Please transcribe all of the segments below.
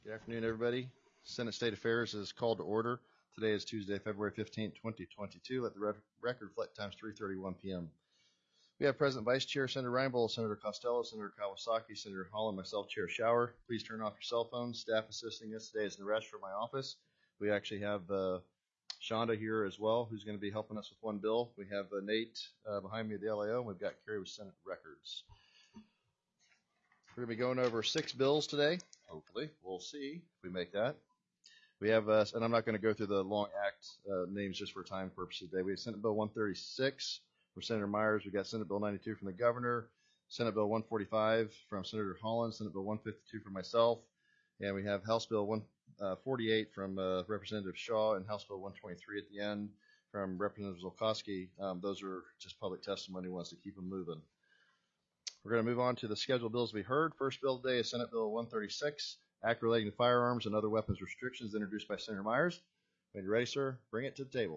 Good afternoon, everybody. Senate State Affairs is called to order. Today is Tuesday, February 15th, 2022. Let the record reflect times 3:31 p.m. We have President Vice Chair Senator Reinbold, Senator Costello, Senator Kawasaki, Senator Hall, and myself, Chair Shower. Please turn off your cell phones. Staff assisting us today is Naresh from my office. We actually have Shonda here as well, who's going to be helping us with one bill. We have Nate behind me at the LAO, and we've got Carrie with Senate Records. We're going to be going over 6 bills today. Hopefully, we'll see if we make that. We have, and I'm not going to go through the long act names just for time purposes today. We have Senate Bill 136 from Senator Myers. We got Senate Bill 92 from the governor, Senate Bill 145 from Senator Holland, Senate Bill 152 from myself, and we have House Bill 148 from Representative Shaw and House Bill 123 at the end from Representative Zolkowski. Those are just public testimony. Wants to keep them moving. We're going to move on to the scheduled bills we heard. First bill today is Senate Bill 136, Act relating to firearms and other weapons restrictions, introduced by Senator Myers. When you're ready, sir, bring it to the table.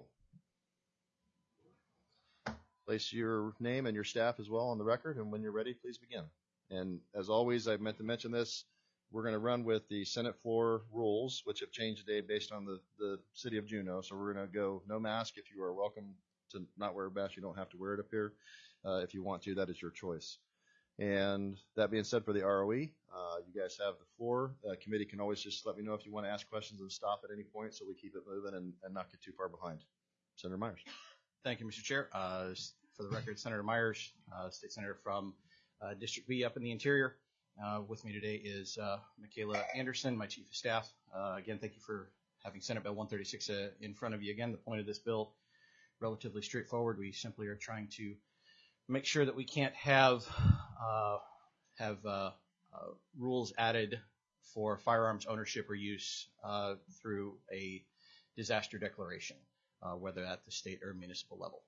Place your name and your staff as well on the record, and when you're ready, please begin. And as always, I meant to mention this, we're going to run with the Senate floor rules, which have changed today based on the city of Juneau. So we're going to go no mask. If you are welcome to not wear a mask, you don't have to wear it up here. If you want to, that is your choice. And that being said, for the ROE, you guys have the floor. Committee can always just let me know if you want to ask questions and stop at any point so we keep it moving and not get too far behind. Senator Myers. Thank you, Mr. Chair. For the record, Senator Myers, State Senator from District B up in the interior. With me today is Michaela Anderson, my Chief of Staff. Again, thank you for having Senate Bill 136 in front of you. Again, the point of this bill, relatively straightforward. We simply are trying to make sure that we can't have rules added for firearms ownership or use through a disaster declaration, whether at the state or municipal level.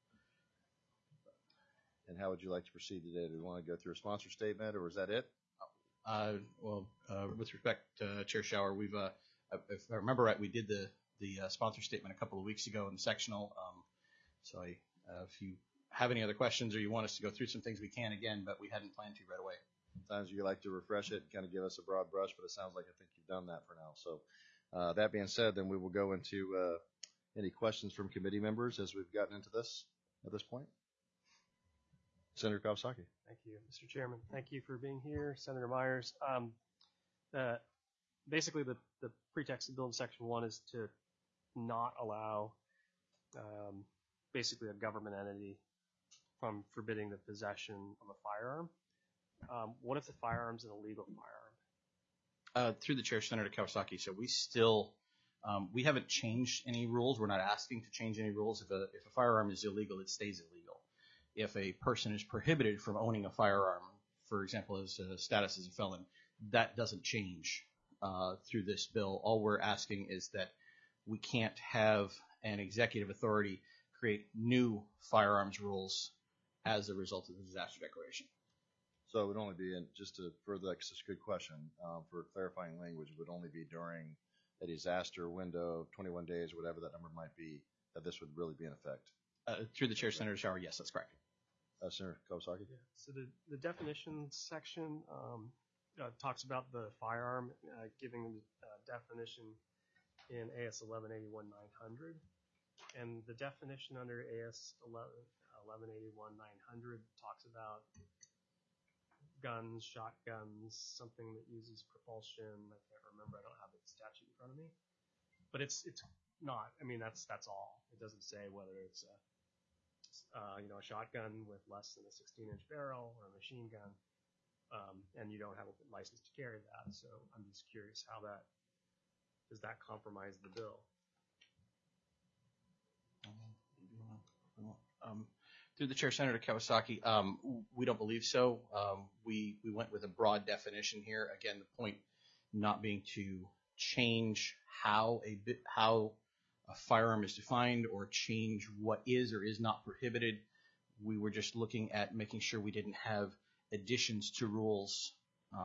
And how would you like to proceed today? Do we want to go through a sponsor statement, or is that it? With respect, Chair Shower, we've, if I remember right, we did the sponsor statement a couple of weeks ago in the sectional. If you have any other questions or you want us to go through some things, we can again, but we hadn't planned to right away. Sometimes you like to refresh it and kind of give us a broad brush, but it sounds like I think you've done that for now. So that being said, then we will go into any questions from committee members as we've gotten into this at this point. Senator Kawasaki. Thank you, Mr. Chairman. Thank you for being here, Senator Myers. Basically, the pretext of Bill in Section 1 is to not allow basically a government entity from forbidding the possession of a firearm. What if the firearm's an illegal firearm? Through the chair, Senator Kawasaki. So we still, we haven't changed any rules. We're not asking to change any rules. If a firearm is illegal, it stays illegal. If a person is prohibited from owning a firearm, for example, as a status as a felon, that doesn't change through this bill. All we're asking is that we can't have an executive authority create new firearms rules as a result of the disaster declaration. So it would only be, just to further, that's a good question, for clarifying language, it would only be during a disaster window of 21 days or whatever that number might be, that this would really be in effect. Through the chair, Senator Shower, yes, that's correct. Senator Kawasaki? Yeah. So the definition section talks about the firearm, giving the definition in AS 1181-900. And the definition under AS 1181-900 talks about guns, shotguns, something that uses propulsion. I can't remember. I don't have the statute in front of me. But it's not. I mean, that's all. It doesn't say whether it's a shotgun with less than a 16-inch barrel or a machine gun, and you don't have a license to carry that. So I'm just curious how does that compromise the bill? Through the chair, Senator Kawasaki, we don't believe so. We went with a broad definition here. Again, the point not being to change how a firearm is defined or change what is or is not prohibited. We were just looking at making sure we didn't have additions to rules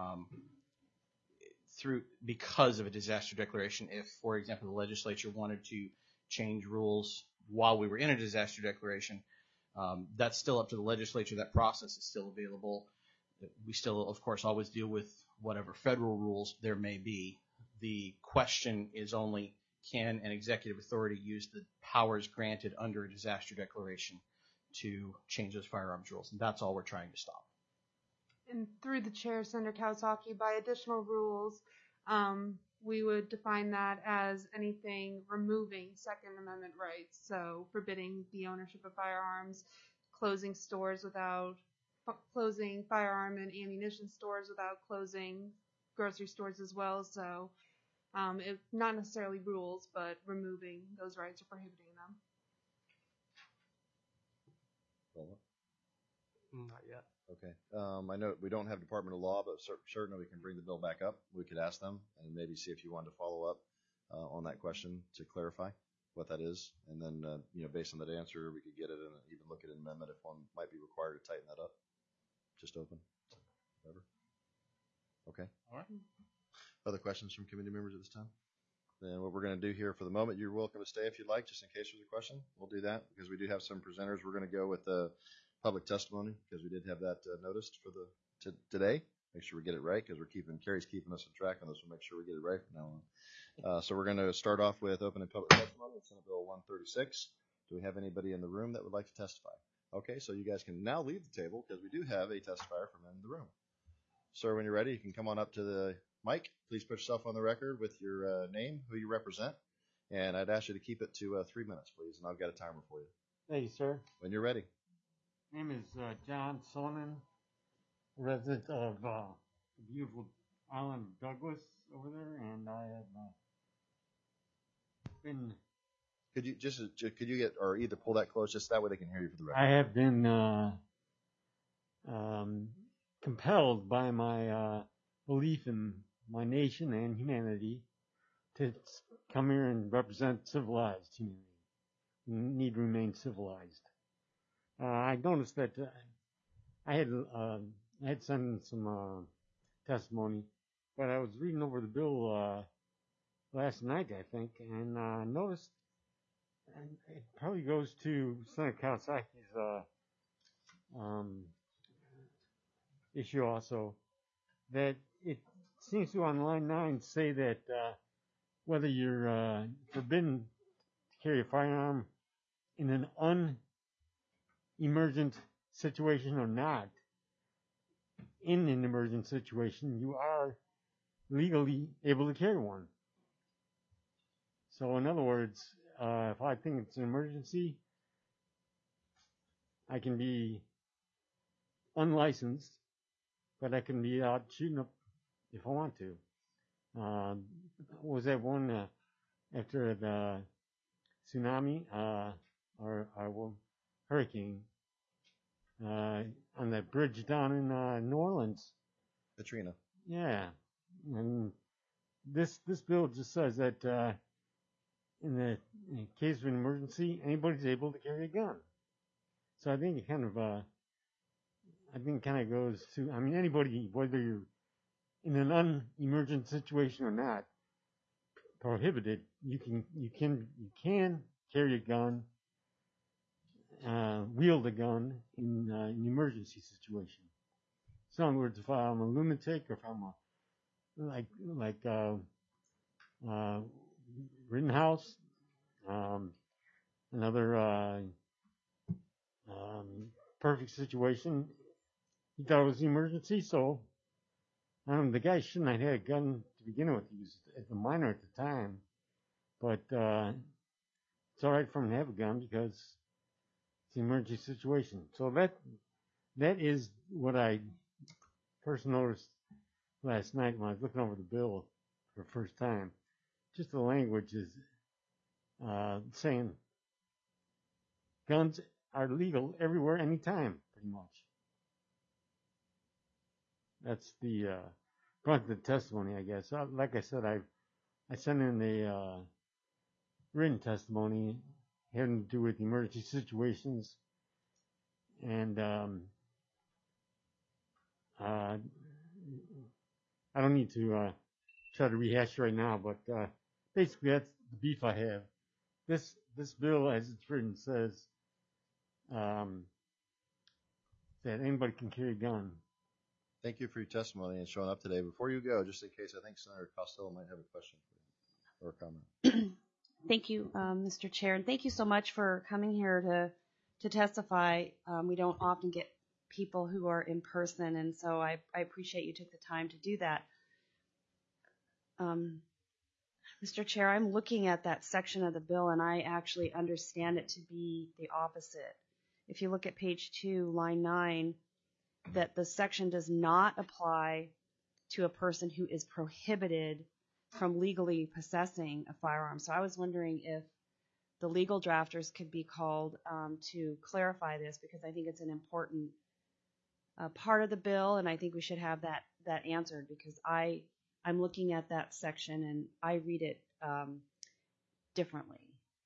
because of a disaster declaration. If, for example, the legislature wanted to change rules while we were in a disaster declaration, that's still up to the legislature. That process is still available. We still, of course, always deal with whatever federal rules there may be. The question is only, can an executive authority use the powers granted under a disaster declaration to change those firearms rules? And that's all we're trying to stop. And through the chair, Senator Kawasaki, by additional rules, we would define that as anything removing Second Amendment rights. So forbidding the ownership of firearms, closing firearm and ammunition stores without closing grocery stores as well. So not necessarily rules, but removing those rights or prohibiting them. Not yet. Okay. I know we don't have Department of Law, but certainly we can bring the bill back up. We could ask them and maybe see if you wanted to follow up on that question to clarify what that is. And then, based on that answer, we could get it and even look at an amendment if one might be required to tighten that up. Just open. Whatever. Okay. All right. Other questions from committee members at this time? Then what we're going to do here for the moment, you're welcome to stay if you'd like, just in case there's a question. We'll do that because we do have some presenters. We're going to go with the public testimony because we did have that noticed for today. Make sure we get it right because Carrie's keeping us on track on this. We'll make sure we get it right from now on. So we're going to start off with opening public testimony. Senate Bill 136. Do we have anybody in the room that would like to testify? Okay, so you guys can now leave the table because we do have a testifier from in the room. Sir, when you're ready, you can come on up to the mic. Please put yourself on the record with your name, who you represent, and I'd ask you to keep it to 3 minutes, please, and I've got a timer for you. Thank you, sir. When you're ready. My name is John Sullivan, resident of the beautiful island of Douglas over there, and I have been. Could you get or either pull that close just that way they can hear you for the record? I have been compelled by my belief in my nation and humanity to come here and represent civilized humanity. We need to remain civilized. I noticed that I had sent some testimony, but I was reading over the bill last night, I think, and noticed, and it probably goes to Senator Kawasaki's issue also, that it seems to on line 9 say that whether you're forbidden to carry a firearm in an emergent situation or not, in an emergent situation, you are legally able to carry one. So in other words, if I think it's an emergency, I can be unlicensed, but I can be out shooting up if I want to. Was that one after the tsunami or hurricane on that bridge down in New Orleans? Katrina. Yeah, and this bill just says that in the case of an emergency, anybody's able to carry a gun. So I think it kind of goes to, I mean, anybody, whether you're in an unemergent situation or not, prohibited, you can carry a gun, wield a gun in an emergency situation. So in other words, if I'm a lunatic or if I'm Rittenhouse, another perfect situation, he thought it was an emergency, so the guy shouldn't have had a gun to begin with. He was a minor at the time, but it's all right for him to have a gun because it's an emergency situation. So that is what I first noticed last night when I was looking over the bill for the first time. Just the language is saying guns are legal everywhere, anytime, pretty much. That's the brunt of the testimony, I guess. Like I said, I sent in a written testimony having to do with emergency situations, and I don't need to try to rehash right now, but basically that's the beef I have. This bill, as it's written, says that anybody can carry a gun. Thank you for your testimony and showing up today. Before you go, just in case, I think Senator Costello might have a question for you or a comment. Thank you, Mr. Chair, and thank you so much for coming here to testify. We don't often get people who are in person, and so I appreciate you took the time to do that. Mr. Chair, I'm looking at that section of the bill, and I actually understand it to be the opposite. If you look at page 2, line 9, that the section does not apply to a person who is prohibited from legally possessing a firearm. So I was wondering if the legal drafters could be called to clarify this, because I think it's an important part of the bill, and I think we should have that answered, because I'm looking at that section and I read it differently.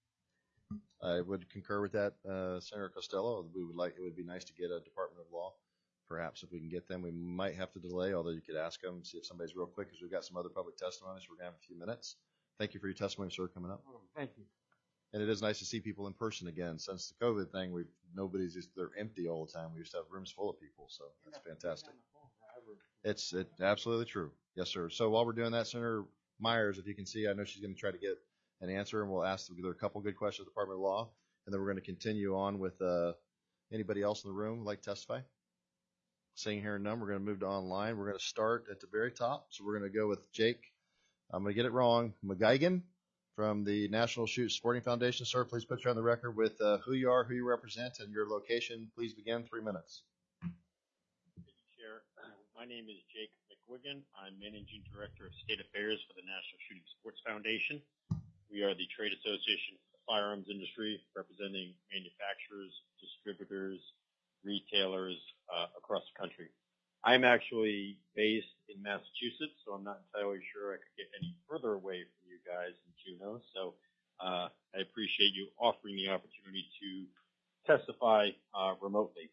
I would concur with that, Senator Costello. It would be nice to get a Department of Law. Perhaps if we can get them, we might have to delay, although you could ask them, see if somebody's real quick, because we've got some other public testimony, so we're going to have a few minutes. Thank you for your testimony, sir, coming up. Thank you. And it is nice to see people in person again. Since the COVID thing, they're empty all the time. We used to have rooms full of people, so that's fantastic. It's absolutely true. Yes, sir. So while we're doing that, Senator Myers, if you can see, I know she's going to try to get an answer, and we'll ask there are a couple good questions to the Department of Law, and then we're going to continue on with anybody else in the room who'd like to testify. Seeing here none, we're going to move to online. We're going to start at the very top. So we're going to go with Jake. I'm going to get it wrong. McGuigan from the National Shoot Sporting Foundation. Sir, please put you on the record with who you are, who you represent, and your location. Please begin. 3 minutes. Thank you, Chair. My name is Jake McGuigan. I'm Managing Director of State Affairs for the National Shooting Sports Foundation. We are the trade association for the firearms industry, representing manufacturers, distributors, retailers across the country. I'm actually based in Massachusetts, so I'm not entirely sure I could get any further away from you guys in Juneau. So I appreciate you offering the opportunity to testify remotely.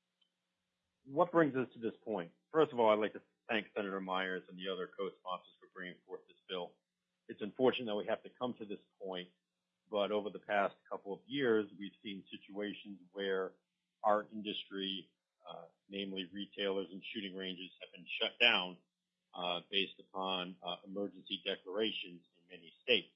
What brings us to this point? First of all, I'd like to thank Senator Myers and the other co-sponsors for bringing forth this bill. It's unfortunate that we have to come to this point, but over the past couple of years, we've seen situations where our industry, namely retailers and shooting ranges, have been shut down based upon emergency declarations in many states.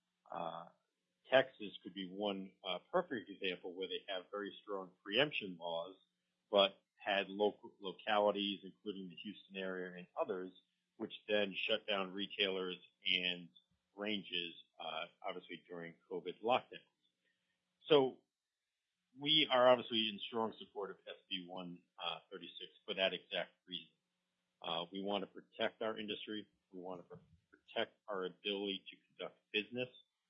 Texas could be one perfect example where they have very strong preemption laws, but had localities, including the Houston area and others, which then shut down retailers and ranges, obviously during COVID lockdowns. So we are obviously in strong support of SB 136 for that exact reason. We want to protect our industry. We want to protect our ability to conduct business.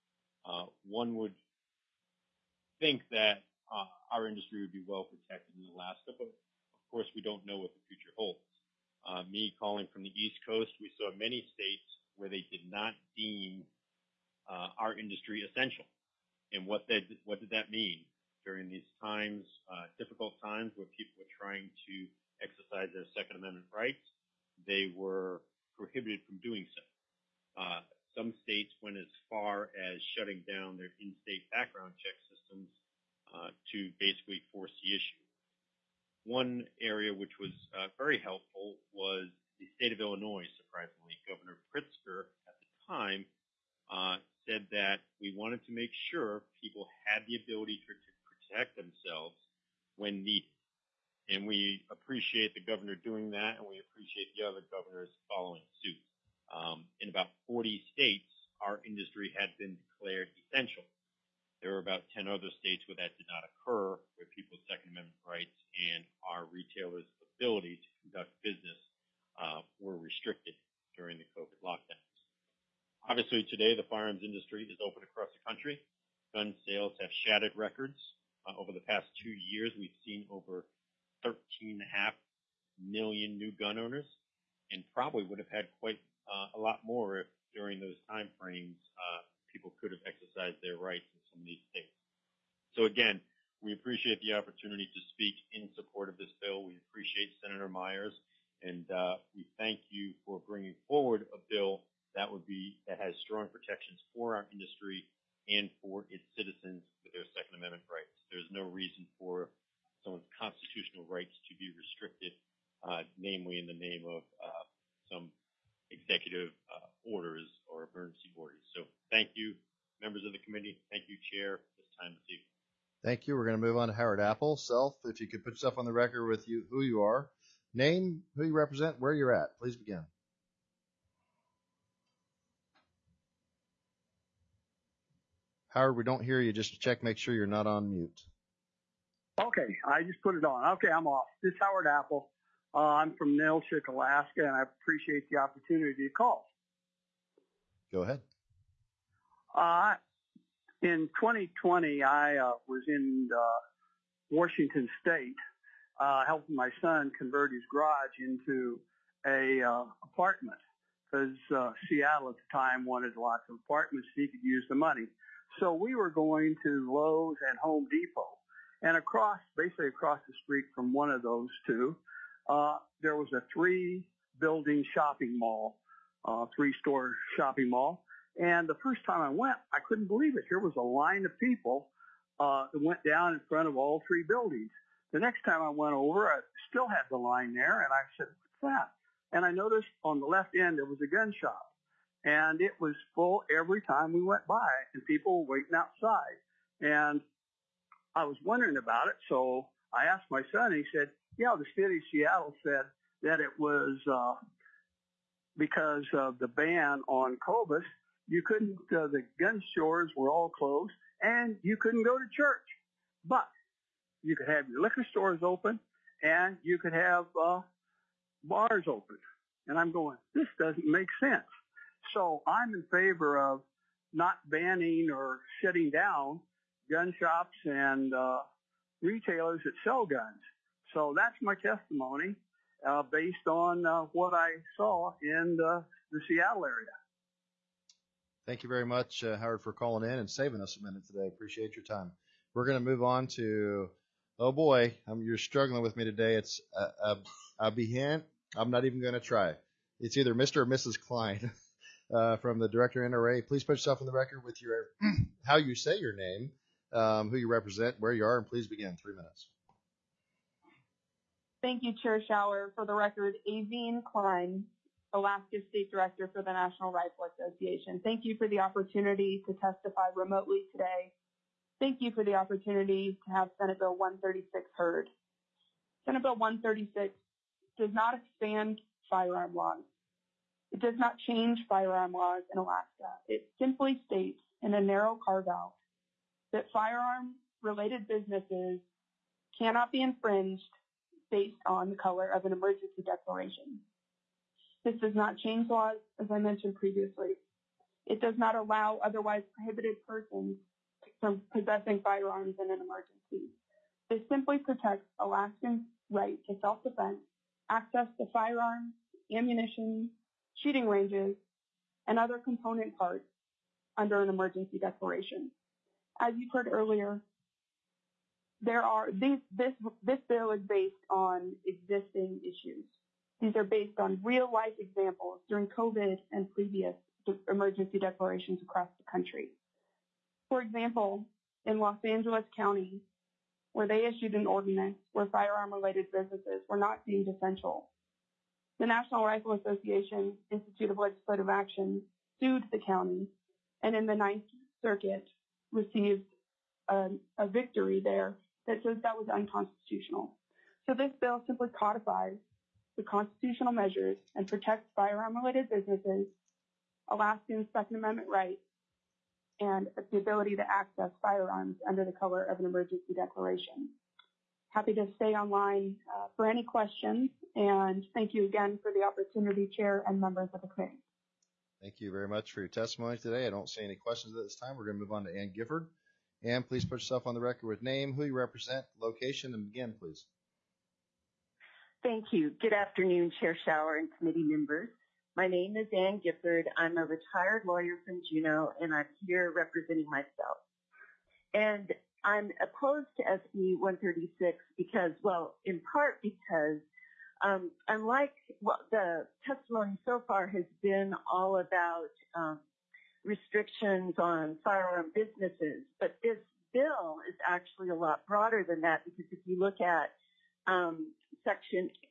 One would think that our industry would be well protected in Alaska, but of course we don't know what the future holds. Me calling from the East Coast, we saw many states where they did not deem our industry essential. And what did that mean? During these times, difficult times where people were trying to exercise their Second Amendment rights, they were prohibited from doing so. Some states went as far as shutting down their in-state background check systems to basically force the issue. One area which was very helpful was the state of Illinois, surprisingly. Governor Pritzker at the time said that we wanted to make sure people had the ability to protect themselves when needed. And we appreciate the governor doing that, and we appreciate the other governors following suit. In about 40 states, our industry had been declared essential. There were about 10 other states where that did not occur, where people's Second Amendment rights and our retailers' ability to conduct business were restricted during the COVID lockdowns. Obviously, today, the firearms industry is open across the country. Gun sales have shattered records. Over the past 2 years, we've seen over 13.5 million new gun owners, and probably would have had quite a lot more if during those time frames people could have exercised their rights in some of these states. So again, we appreciate the opportunity to speak in support of this bill. We appreciate Senator Myers, and we thank you for bringing forward a bill that has strong protections for our industry and for its citizens with their Second Amendment rights. There's no reason for someone's constitutional rights to be restricted namely in the name of some executive orders or emergency orders. So thank you, members of the committee. Thank you, Chair, this time this evening. Thank you. We're going to move on to Howard Apple. Self, if you could put yourself on the record with who you are, name, who you represent, where you're at. Please begin. Howard, we don't hear you. Just check, make sure you're not on mute. Okay, I just put it on. Okay, I'm off. This is Howard Apple. I'm from Nilchik, Alaska, and I appreciate the opportunity to call. Go ahead. In 2020, I was in Washington State helping my son convert his garage into a apartment because Seattle at the time wanted lots of apartments so he could use the money. So we were going to Lowe's and Home Depot. And basically across the street from one of those two, there was a 3-building shopping mall, 3-store shopping mall. And the first time I went, I couldn't believe it. Here was a line of people that went down in front of all 3 buildings. The next time I went over, I still had the line there, and I said, what's that? And I noticed on the left end there was a gun shop. And it was full every time we went by, and people were waiting outside. And I was wondering about it, so I asked my son, and he said, yeah, the city of Seattle said that it was because of the ban on Cobus, you couldn't, the gun stores were all closed, and you couldn't go to church. But you could have your liquor stores open, and you could have bars open. And I'm going, this doesn't make sense. So I'm in favor of not banning or shutting down gun shops and retailers that sell guns. So that's my testimony based on what I saw in the Seattle area. Thank you very much, Howard, for calling in and saving us a minute today. Appreciate your time. We're going to move on to, oh boy, you're struggling with me today. It's Abihan. I'm not even going to try. It's either Mr. or Mrs. Klein from the Director NRA. Please put yourself on the record with your how you say your name, who you represent, where you are, and please begin. 3 minutes. Thank you, Chair Schauer. For the record, Aveen Klein, Alaska State Director for the National Rifle Association. Thank you for the opportunity to testify remotely today. Thank you for the opportunity to have Senate Bill 136 heard. Senate Bill 136 does not expand firearm laws. It does not change firearm laws in Alaska. It simply states in a narrow carve-out that firearm-related businesses cannot be infringed based on the color of an emergency declaration. This does not change laws, as I mentioned previously. It does not allow otherwise prohibited persons from possessing firearms in an emergency. This simply protects Alaskans' right to self-defense, access to firearms, ammunition, shooting ranges, and other component parts under an emergency declaration. As you've heard earlier, this bill is based on existing issues. These are based on real-life examples during COVID and previous emergency declarations across the country. For example, in Los Angeles County, where they issued an ordinance where firearm-related businesses were not deemed essential, the National Rifle Association Institute of Legislative Action sued the county, and in the Ninth Circuit received a victory there that says that was unconstitutional. So this bill simply codifies the constitutional measures and protects firearm-related businesses, Alaskans' Second Amendment rights, and the ability to access firearms under the color of an emergency declaration. Happy to stay online for any questions, and thank you again for the opportunity, Chair and members of the committee. Thank you very much for your testimony today. I don't see any questions at this time. We're going to move on to Ann Gifford. Ann, please put yourself on the record with name, who you represent, location, and begin, please. Thank you. Good afternoon, Chair Schauer and committee members. My name is Ann Gifford. I'm a retired lawyer from Juneau, and I'm here representing myself. And I'm opposed to SB 136 because, well, in part because unlike what the testimony so far has been all about restrictions on firearm businesses, but this bill is actually a lot broader than that, because if you look at Section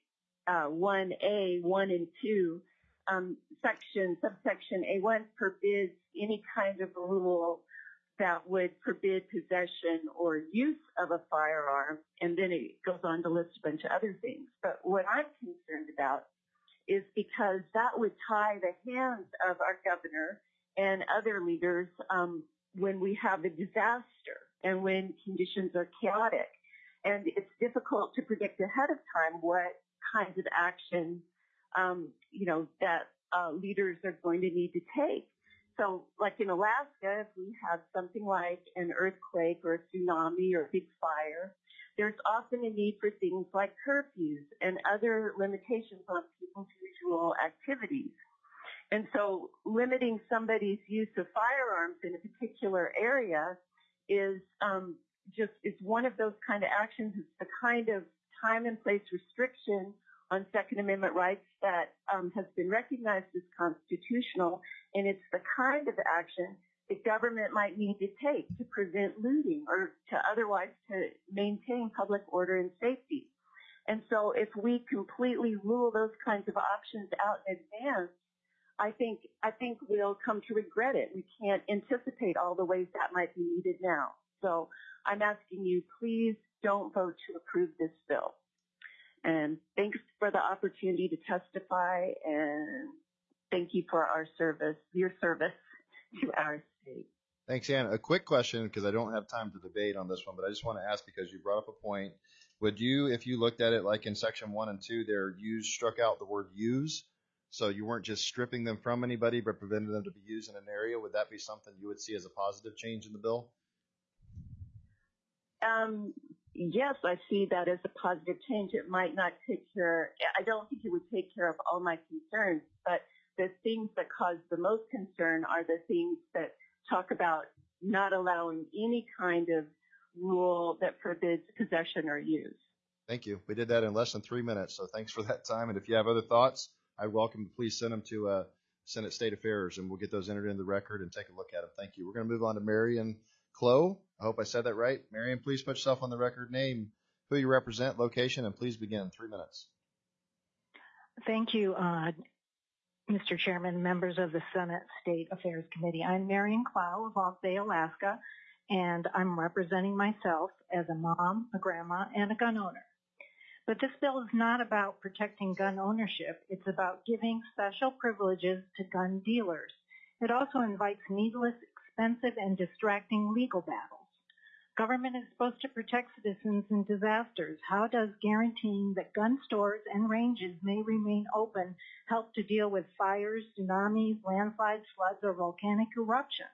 1A, 1 and 2, subsection A1 forbids any kind of rule that would forbid possession or use of a firearm, and then it goes on to list a bunch of other things. But what I'm concerned about is because that would tie the hands of our governor and other leaders when we have a disaster and when conditions are chaotic. And it's difficult to predict ahead of time what kinds of action, that leaders are going to need to take. So like in Alaska, if we have something like an earthquake or a tsunami or a big fire, there's often a need for things like curfews and other limitations on people's usual activities. And so limiting somebody's use of firearms in a particular area is is one of those kind of actions. It's the kind of time and place restriction on Second Amendment rights that has been recognized as constitutional, and it's the kind of action the government might need to take to prevent looting or to otherwise to maintain public order and safety. And so if we completely rule those kinds of options out in advance, I think we'll come to regret it. We can't anticipate all the ways that might be needed now. So I'm asking you, please don't vote to approve this bill. And thanks for the opportunity to testify, and thank you for your service to our state. Thanks, Ann. A quick question, because I don't have time to debate on this one, but I just want to ask because you brought up a point. Would you, if you looked at it like in section 1 and 2, there struck out the word use, so you weren't just stripping them from anybody but preventing them to be used in an area, would that be something you would see as a positive change in the bill? Yes, I see that as a positive change. It might not I don't think it would take care of all my concerns, but the things that cause the most concern are the things that talk about not allowing any kind of rule that forbids possession or use. Thank you. We did that in less than 3 minutes, so thanks for that time. And if you have other thoughts, I welcome you. Please send them to Senate State Affairs, and we'll get those entered in the record and take a look at them. Thank you. We're going to move on to Marion Clough. I hope I said that right. Marion, please put yourself on the record. Name, who you represent, location, and please begin. 3 minutes. Thank you, Mr. Chairman, members of the Senate State Affairs Committee. I'm Marion Clough of Hawk Bay, Alaska, and I'm representing myself as a mom, a grandma, and a gun owner. But this bill is not about protecting gun ownership. It's about giving special privileges to gun dealers. It also invites needless, expensive, and distracting legal battles. Government is supposed to protect citizens in disasters. How does guaranteeing that gun stores and ranges may remain open help to deal with fires, tsunamis, landslides, floods, or volcanic eruptions?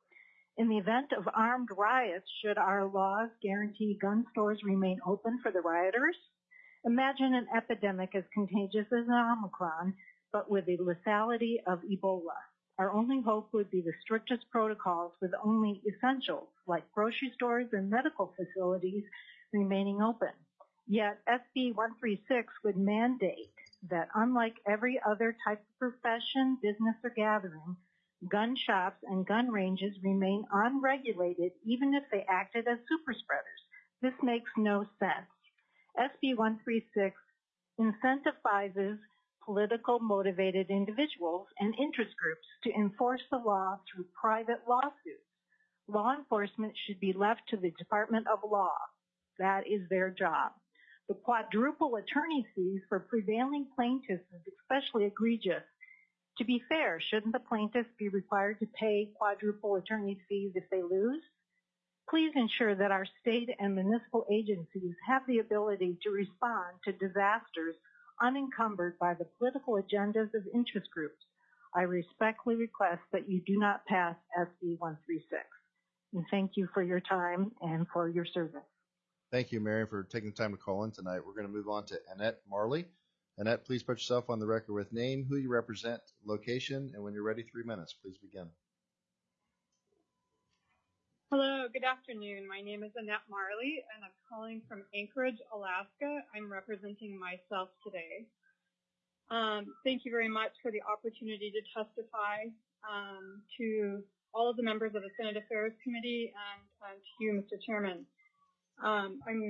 In the event of armed riots, should our laws guarantee gun stores remain open for the rioters? Imagine an epidemic as contagious as Omicron, but with the lethality of Ebola. Our only hope would be the strictest protocols with only essentials like grocery stores and medical facilities remaining open. Yet SB 136 would mandate that unlike every other type of profession, business, or gathering, gun shops and gun ranges remain unregulated even if they acted as super spreaders. This makes no sense. SB 136 incentivizes political motivated individuals and interest groups to enforce the law through private lawsuits. Law enforcement should be left to the Department of Law. That is their job. The quadruple attorney fees for prevailing plaintiffs is especially egregious. To be fair, shouldn't the plaintiffs be required to pay quadruple attorney fees if they lose? Please ensure that our state and municipal agencies have the ability to respond to disasters unencumbered by the political agendas of interest groups. I respectfully request that you do not pass SB 136. And thank you for your time and for your service. Thank you, Marion, for taking the time to call in tonight. We're going to move on to Annette Marley. Annette, please put yourself on the record with name, who you represent, location, and when you're ready, 3 minutes. Please begin. Hello, good afternoon. My name is Annette Marley, and I'm calling from Anchorage, Alaska. I'm representing myself today. Thank you very much for the opportunity to testify to all of the members of the Senate Affairs Committee and to you, Mr. Chairman. I'm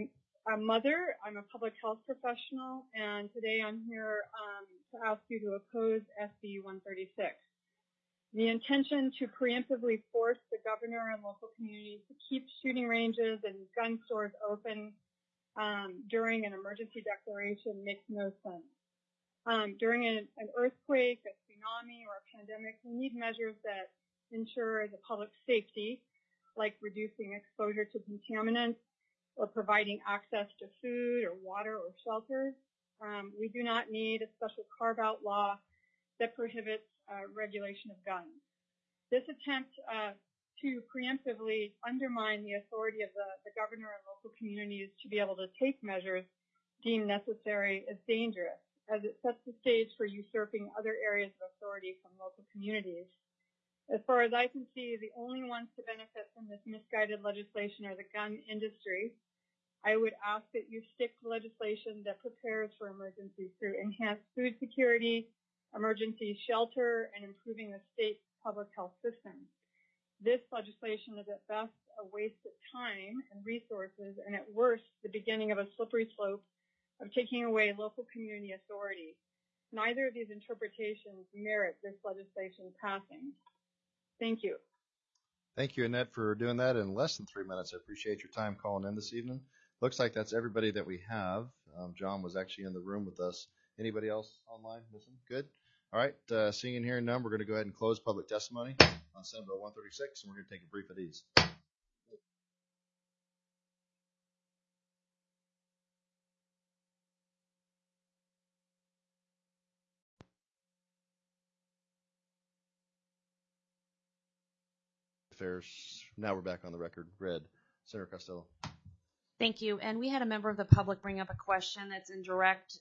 a mother. I'm a public health professional, and today I'm here to ask you to oppose SB 136. The intention to preemptively force the governor and local communities to keep shooting ranges and gun stores open during an emergency declaration makes no sense. During an earthquake, a tsunami, or a pandemic, we need measures that ensure the public safety, like reducing exposure to contaminants or providing access to food or water or shelter. We do not need a special carve-out law that prohibits regulation of guns. This attempt to preemptively undermine the authority of the governor and local communities to be able to take measures deemed necessary is dangerous, as it sets the stage for usurping other areas of authority from local communities. As far as I can see, the only ones to benefit from this misguided legislation are the gun industry. I would ask that you stick to legislation that prepares for emergencies through enhanced food security, emergency shelter, and improving the state's public health system. This legislation is at best a waste of time and resources, and at worst, the beginning of a slippery slope of taking away local community authority. Neither of these interpretations merit this legislation passing. Thank you. Thank you, Annette, for doing that in less than 3 minutes. I appreciate your time calling in this evening. Looks like that's everybody that we have. John was actually in the room with us. Anybody else online missing? Good. All right. Seeing and hearing none, we're going to go ahead and close public testimony on Senate Bill 136, and we're going to take a brief at ease. Affairs. Now we're back on the record. Red. Senator Costello. Thank you. And we had a member of the public bring up a question that's in direct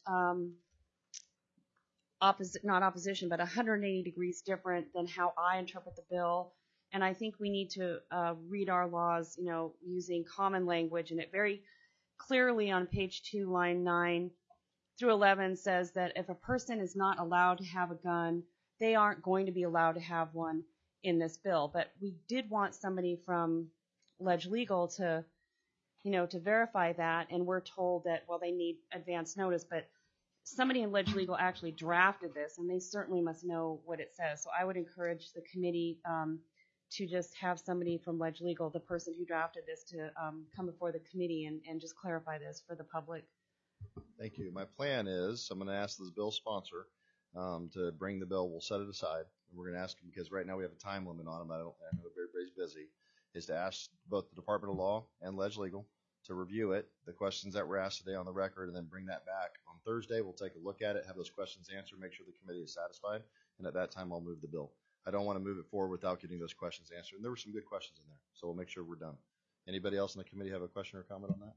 not opposition, but 180 degrees different than how I interpret the bill. And I think we need to read our laws, using common language. And it very clearly on page 2, line 9 through 11 says that if a person is not allowed to have a gun, they aren't going to be allowed to have one in this bill. But we did want somebody from Ledge Legal to verify that, and we're told that, well, they need advance notice, but somebody in Ledge Legal actually drafted this, and they certainly must know what it says. So I would encourage the committee to just have somebody from Ledge Legal, the person who drafted this, to come before the committee and just clarify this for the public. Thank you. My plan is I'm going to ask this bill sponsor to bring the bill. We'll set it aside, and we're going to ask him, because right now we have a time limit on him. I know everybody's busy, is to ask both the Department of Law and Ledge Legal to review it, the questions that were asked today on the record, and then bring that back on Thursday. We'll take a look at it, have those questions answered, make sure the committee is satisfied, and at that time I'll move the bill. I don't want to move it forward without getting those questions answered. And there were some good questions in there, so we'll make sure we're done. Anybody else in the committee have a question or comment on that?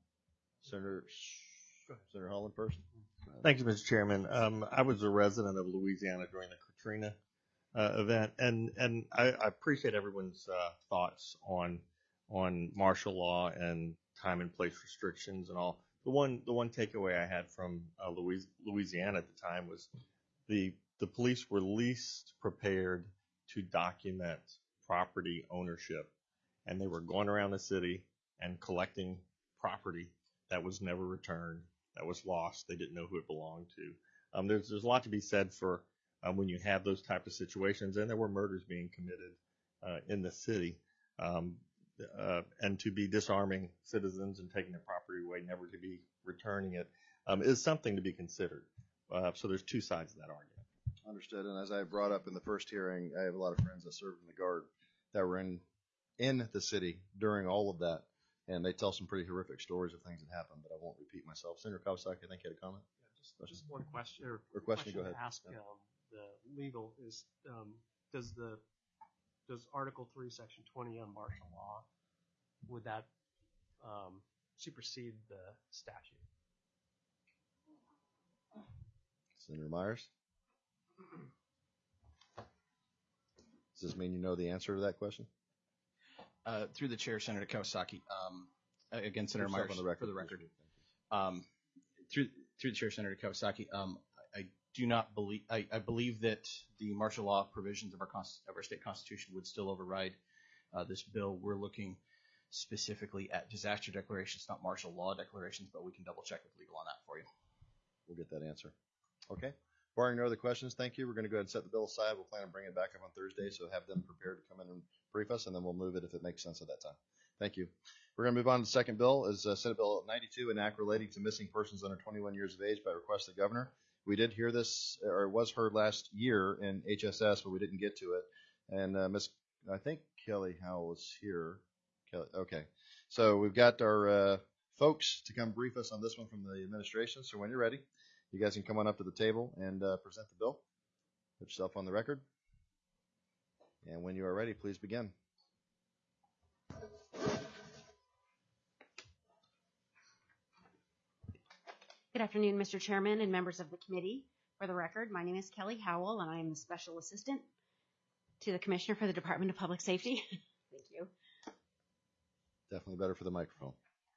Senator Holland first. Thank you, Mr. Chairman. I was a resident of Louisiana during the Katrina event, and I appreciate everyone's thoughts on martial law and time and place restrictions and all. The one takeaway I had from Louisiana at the time was the police were least prepared to document property ownership, and they were going around the city and collecting property that was never returned, that was lost. They didn't know who it belonged to. There's a lot to be said for when you have those type of situations, and there were murders being committed in the city. And to be disarming citizens and taking their property away, never to be returning it, is something to be considered. So there's two sides of that argument. Understood. And as I brought up in the first hearing, I have a lot of friends that served in the Guard that were in the city during all of that, and they tell some pretty horrific stories of things that happened, but I won't repeat myself. Senator Kawasaki, I think you had a comment? Yeah, just one question. Or question, go ahead. To ask the legal is, does Article 3, Section 20 on martial law, would that supersede the statute? Senator Myers? Does this mean you know the answer to that question? Through the chair, Senator Kawasaki. Again, Senator Myers, for the record. Through the chair, Senator Kawasaki. I do not believe. I believe that the martial law provisions of our state constitution would still override this bill. We're looking specifically at disaster declarations, not martial law declarations, but we can double check with legal on that for you. We'll get that answer. Okay. Barring no other questions, thank you. We're going to go ahead and set the bill aside. We'll plan on bringing it back up on Thursday, so have them prepared to come in and brief us, and then we'll move it if it makes sense at that time. Thank you. We're going to move on to the second bill, is Senate Bill 92, an act relating to missing persons under 21 years of age by request of the governor. We did hear this, or it was heard last year in HSS, but we didn't get to it. And I think Kelly Howell was here. Kelly, okay. So we've got our folks to come brief us on this one from the administration. So when you're ready, you guys can come on up to the table and present the bill. Put yourself on the record. And when you are ready, please begin. Good afternoon, Mr. Chairman and members of the committee. For the record, my name is Kelly Howell, and I am the Special Assistant to the Commissioner for the Department of Public Safety. Thank you. Definitely better for the microphone.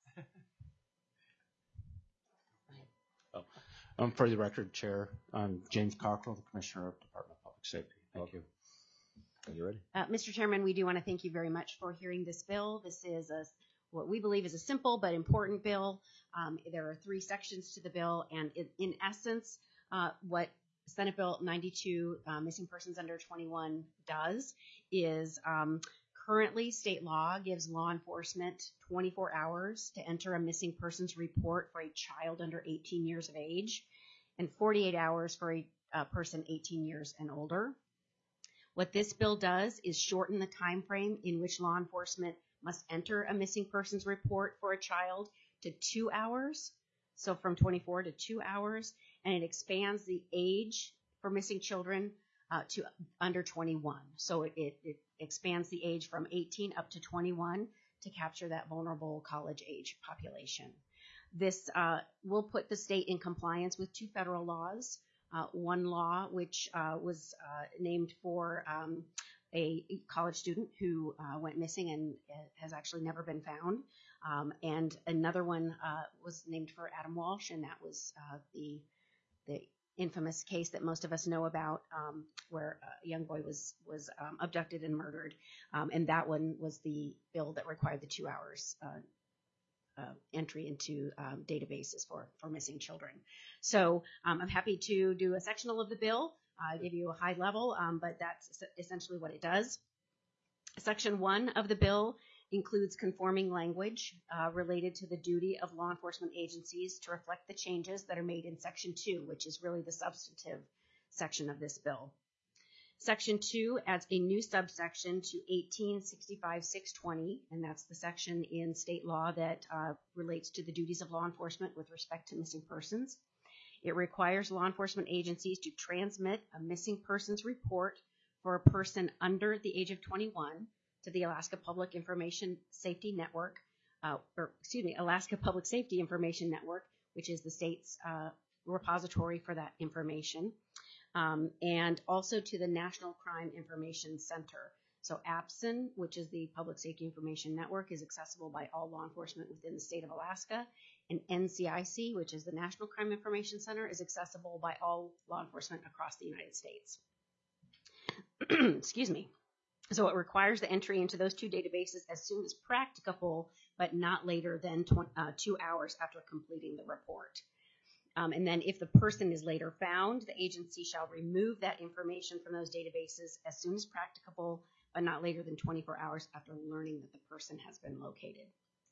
For the record, Chair, I'm James Cockrell, the Commissioner of the Department of Public Safety. Thank you. Are you ready? Mr. Chairman, we do want to thank you very much for hearing this bill. This is what we believe is a simple but important bill. There are 3 sections to the bill, and in essence, what Senate Bill 92, Missing Persons Under 21, does is currently state law gives law enforcement 24 hours to enter a missing persons report for a child under 18 years of age and 48 hours for a person 18 years and older. What this bill does is shorten the time frame in which law enforcement must enter a missing persons report for a child to 2 hours, so from 24 to 2 hours, and it expands the age for missing children to under 21. So it expands the age from 18 up to 21 to capture that vulnerable college age population. This will put the state in compliance with 2 federal laws. One law which was named for a college student who went missing and has actually never been found. And another one was named for Adam Walsh, and that was the infamous case that most of us know about, where a young boy was abducted and murdered. And that one was the bill that required the 2 hours entry into databases for missing children. So I'm happy to do a sectional of the bill. I'll give you a high level, but that's essentially what it does. Section 1 of the bill includes conforming language related to the duty of law enforcement agencies to reflect the changes that are made in Section 2, which is really the substantive section of this bill. Section 2 adds a new subsection to 1865-620, and that's the section in state law that relates to the duties of law enforcement with respect to missing persons. It requires law enforcement agencies to transmit a missing persons report for a person under the age of 21 to the Alaska Public Information Safety Network, Alaska Public Safety Information Network, which is the state's repository for that information, and also to the National Crime Information Center. So APSIN, which is the Public Safety Information Network, is accessible by all law enforcement within the state of Alaska, and NCIC, which is the National Crime Information Center, is accessible by all law enforcement across the United States. Excuse me. So it requires the entry into those 2 databases as soon as practicable, but not later than 2 hours after completing the report. And then if the person is later found, the agency shall remove that information from those databases as soon as practicable, but not later than 24 hours after learning that the person has been located.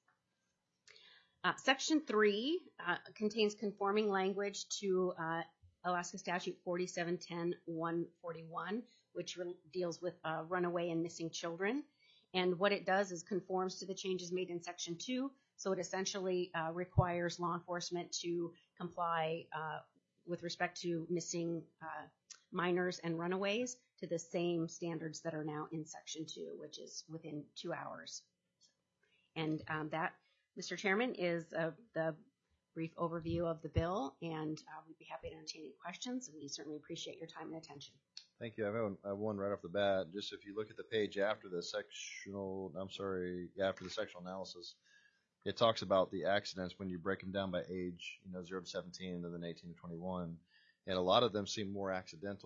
Section 3 contains conforming language to Alaska Statute 4710-141, which deals with runaway and missing children. And what it does is conforms to the changes made in Section 2. So it essentially requires law enforcement to comply with respect to missing minors and runaways to the same standards that are now in Section 2, which is within 2 hours. And that, Mr. Chairman, is the brief overview of the bill, and we'd be happy to entertain any questions, and we certainly appreciate your time and attention. Thank you. I have one right off the bat. Just if you look at the page after the sectional analysis, it talks about the accidents when you break them down by age, 0 to 17 and then 18 to 21. And a lot of them seem more accidental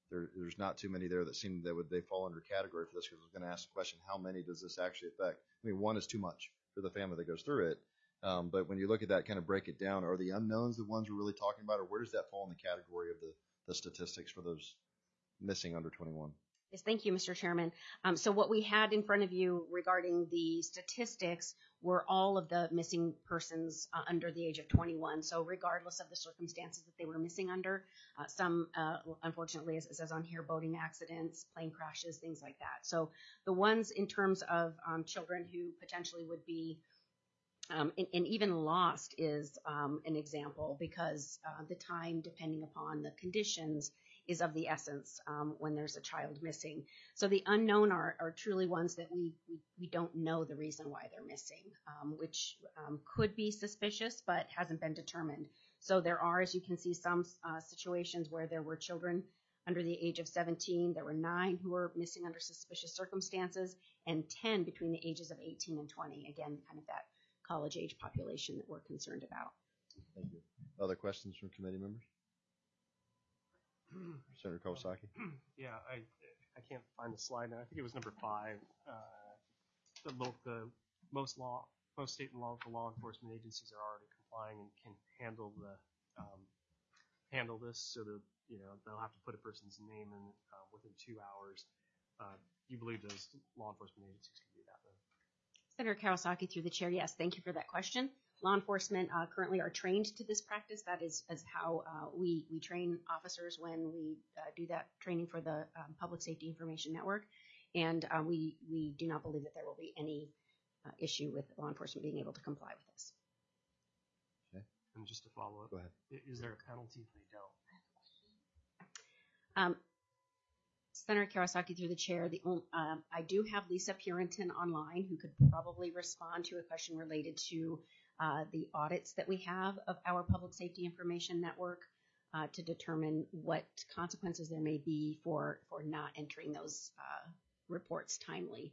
there's not too many there that seem that they fall under category for this, because I was going to ask the question, how many does this actually affect? I mean, one is too much for the family that goes through it. But when you look at that, kind of break it down, are the unknowns the ones we're really talking about, or where does that fall in the category of the statistics for those missing under 21? Yes, thank you, Mr. Chairman. So what we had in front of you regarding the statistics were all of the missing persons under the age of 21. So regardless of the circumstances that they were missing under, some, unfortunately, as it says on here, boating accidents, plane crashes, things like that. So the ones in terms of children who potentially would be and even lost is an example, because the time, depending upon the conditions, is of the essence when there's a child missing. So the unknown are truly ones that we don't know the reason why they're missing, which could be suspicious but hasn't been determined. So there are, as you can see, some situations where there were children under the age of 17. There were 9 who were missing under suspicious circumstances, and 10 between the ages of 18 and 20. Again, kind of that college age population that we're concerned about. Thank you. Other questions from committee members? Senator Kawasaki. Yeah, I can't find the slide now. I think it was number 5. The most state and local law enforcement agencies are already complying and can handle this, so that they'll have to put a person's name in within 2 hours. Do you believe those law enforcement agencies can do that? Senator Kawasaki, through the chair, yes, thank you for that question. Law enforcement currently are trained to this practice. That is how we train officers when we do that training for the Public Safety Information Network. And we do not believe that there will be any issue with law enforcement being able to comply with this. Okay. And just to follow up, go ahead. Is there a penalty if they don't? Senator Kawasaki, through the chair, I do have Lisa Purinton online, who could probably respond to a question related to the audits that we have of our Public Safety Information Network to determine what consequences there may be for not entering those reports timely.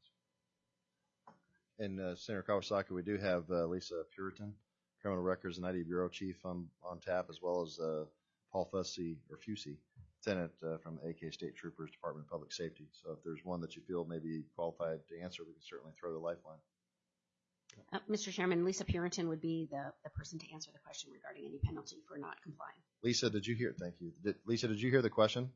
And Senator Kawasaki, we do have Lisa Purinton, Criminal Records and ID Bureau Chief on tap, as well as Paul Fussy, Lieutenant from the AK State Troopers Department of Public Safety. So if there's one that you feel may be qualified to answer, we can certainly throw the lifeline. Mr. Chairman, Lisa Purinton would be the person to answer the question regarding any penalty for not complying. Lisa, did you hear? Thank you. Lisa, did you hear the question?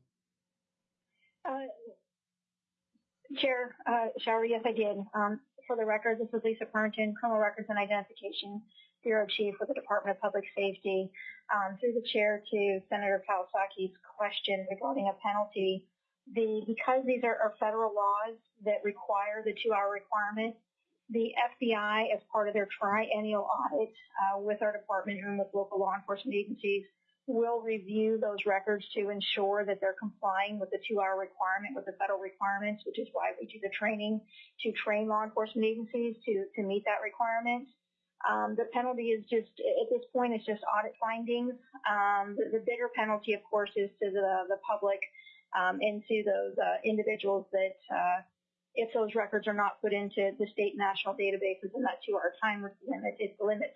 Chair Shower, yes, I did. For the record, this is Lisa Purinton, Criminal Records and Identification Bureau Chief with the Department of Public Safety. Through the chair to Senator Kawasaki's question regarding a penalty, because these are federal laws that require the 2-hour requirement, the FBI, as part of their triennial audit with our department and with local law enforcement agencies, will review those records to ensure that they're complying with the 2-hour requirement, with the federal requirements, which is why we do the training to train law enforcement agencies to meet that requirement. The penalty is just, at this point, it's just audit findings. The bigger penalty, of course, is to the public and to those individuals that if those records are not put into the state national databases in that 2-hour time limit, it limits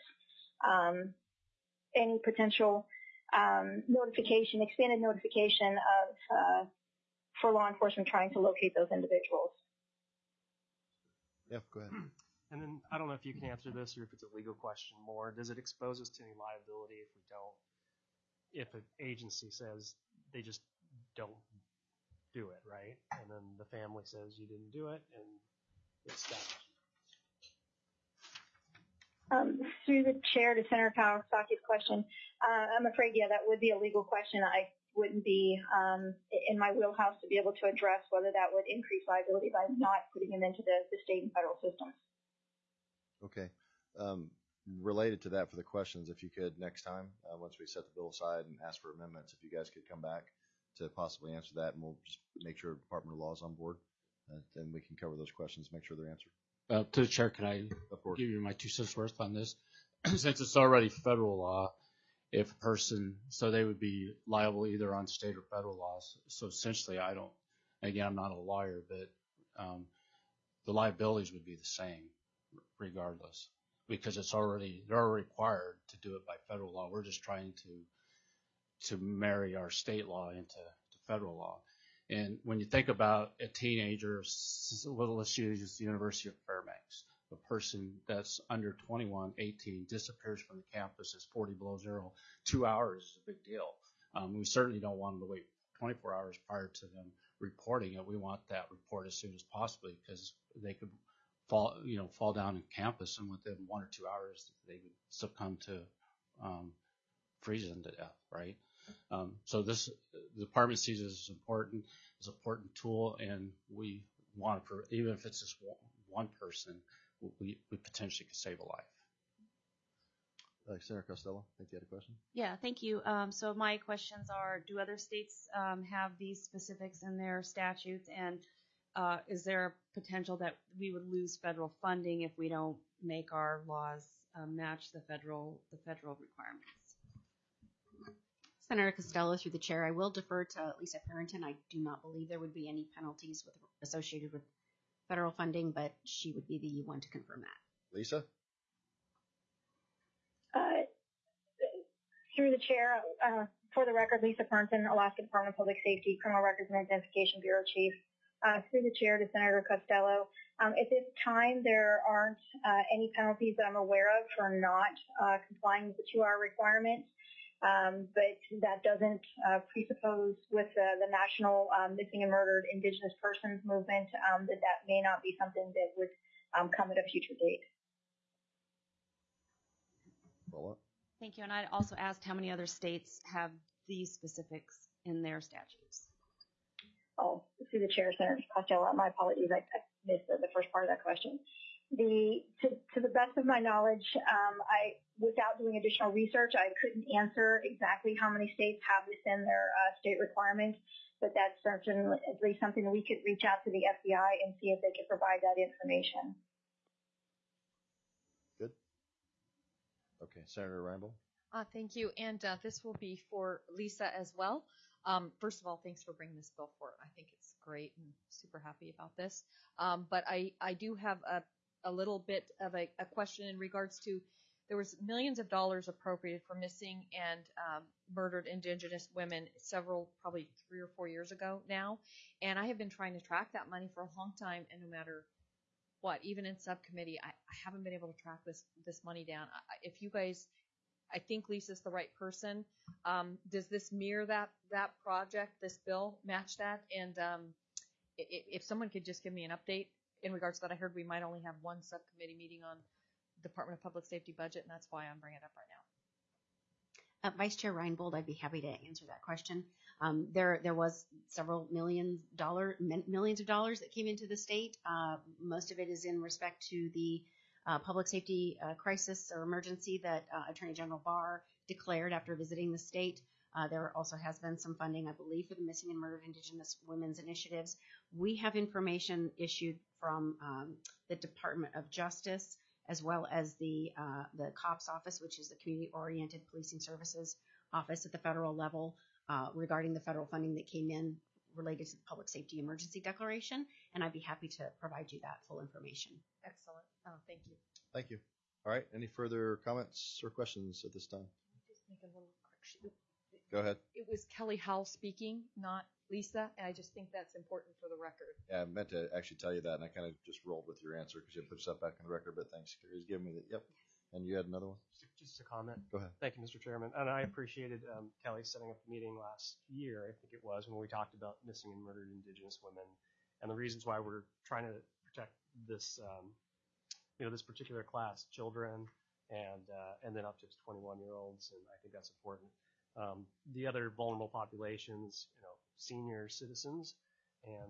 any potential notification, expanded notification of for law enforcement trying to locate those individuals. Yeah, go ahead. And then I don't know if you can answer this or if it's a legal question more. Does it expose us to any liability if we don't? If an agency says they just don't do it, right? And then the family says you didn't do it, and it's stopped. Through the chair to Senator Kawasaki's question, I'm afraid, yeah, that would be a legal question. I wouldn't be in my wheelhouse to be able to address whether that would increase liability by not putting them into the state and federal systems. Okay. Related to that, for the questions, if you could next time, once we set the bill aside and ask for amendments, if you guys could come back to possibly answer that, and we'll just make sure Department of Law is on board, and we can cover those questions, make sure they're answered. To the chair, can I give you my 2 cents worth on this? Since it's already federal law, if a person, so they would be liable either on state or federal laws. So essentially, again, I'm not a lawyer, but the liabilities would be the same regardless, because they're already required to do it by federal law. We're just trying to marry our state law into federal law. And when you think about a teenager, well, let's use the University of Fairbanks. A person that's under 21, 18, disappears from the campus, it's 40 below zero. 2 hours is a big deal. We certainly don't want them to wait 24 hours prior to them reporting it. We want that report as soon as possible because they could fall down on campus, and within 1 or 2 hours they would succumb to freezing to death, right? So the department sees it as important. It's an important tool, and we want to, even if it's just one person, we potentially could save a life. Senator Costello, I think you had a question. Yeah, thank you. So my questions are, do other states have these specifics in their statutes? And is there a potential that we would lose federal funding if we don't make our laws match the federal requirements? Senator Costello, through the chair, I will defer to Lisa Parrington. I do not believe there would be any penalties associated with federal funding, but she would be the one to confirm that. Lisa? Through the chair, for the record, Lisa Parrington, Alaska Department of Public Safety, Criminal Records and Identification Bureau Chief. Through the chair to Senator Costello, at this time there aren't any penalties that I'm aware of for not complying with the 2-hour requirement. But that doesn't presuppose with the national missing and murdered Indigenous persons movement that may not be something that would come at a future date. Follow up. Thank you. And I also asked how many other states have these specifics in their statutes. Oh, through the chair, Senator Costello, my apologies, I missed the first part of that question. To the best of my knowledge, without doing additional research, I couldn't answer exactly how many states have this in their state requirements, but that's certainly at least something that we could reach out to the FBI and see if they could provide that information. Good. Okay, Senator Reinbold. Thank you, and this will be for Lisa as well. First of all, thanks for bringing this bill forward. I think it's great and super happy about this. But I do have a little bit of a question in regards to, there was millions of dollars appropriated for missing and murdered Indigenous women several, probably 3 or 4 years ago now. And I have been trying to track that money for a long time, and no matter what, even in subcommittee, I haven't been able to track this money down. If you guys, I think Lisa's the right person. Does this mirror that project, this bill, match that? And if someone could just give me an update in regards to that. I heard we might only have one subcommittee meeting on Department of Public Safety budget, and that's why I'm bringing it up right now. Vice Chair Reinbold, I'd be happy to answer that question. There was several millions of dollars that came into the state. Most of it is in respect to the public safety crisis or emergency that Attorney General Barr declared after visiting the state. There also has been some funding, I believe, for the Missing and Murdered Indigenous Women's Initiatives. We have information issued from the Department of Justice, as well as the COPS office, which is the Community Oriented Policing Services office at the federal level, regarding the federal funding that came in related to the Public Safety Emergency Declaration, and I'd be happy to provide you that full information. Excellent. Thank you. Thank you. All right. Any further comments or questions at this time? Just make a little correction. Go ahead. It was Kelly Howell speaking, not Lisa, and I just think that's important for the record. Yeah, I meant to actually tell you that, and I kind of just rolled with your answer because you put stuff back in the record, but thanks. Carrie's giving me that. Yep. And you had another one? Just a comment. Go ahead. Thank you, Mr. Chairman. And I appreciated Kelly setting up the meeting last year, I think it was, when we talked about missing and murdered Indigenous women and the reasons why we're trying to protect this, this particular class, children and then up to 21-year-olds, and I think that's important. The other vulnerable populations, senior citizens, and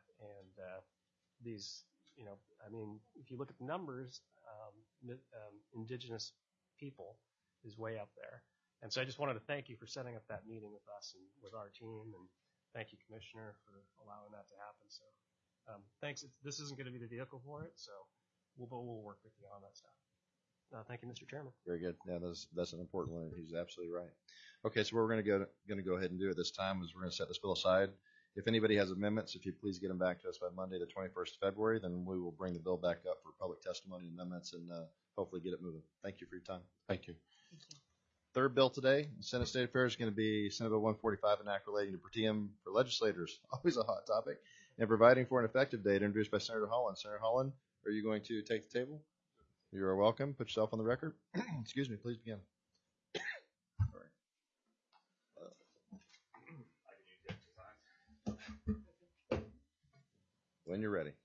these, if you look at the numbers, Indigenous people is way up there. And so I just wanted to thank you for setting up that meeting with us and with our team, and thank you, Commissioner, for allowing that to happen. So thanks. This isn't going to be the vehicle for it, so we'll work with you on that stuff. Thank you, Mr. Chairman. Very good. Yeah, that's an important one. He's absolutely right. Okay, so what we're going to go ahead and do at this time is we're going to set this bill aside. If anybody has amendments, if you please get them back to us by Monday, the 21st of February, then we will bring the bill back up for public testimony and amendments and hopefully get it moving. Thank you for your time. Thank you. Thank you. Third bill today, Senate State Affairs, is going to be Senate Bill 145, an act relating to per diem for legislators. Always a hot topic. And providing for an effective date, introduced by Senator Holland. Senator Holland, are you going to take the table? You are welcome. Put yourself on the record. Excuse me. Please begin. When you're ready.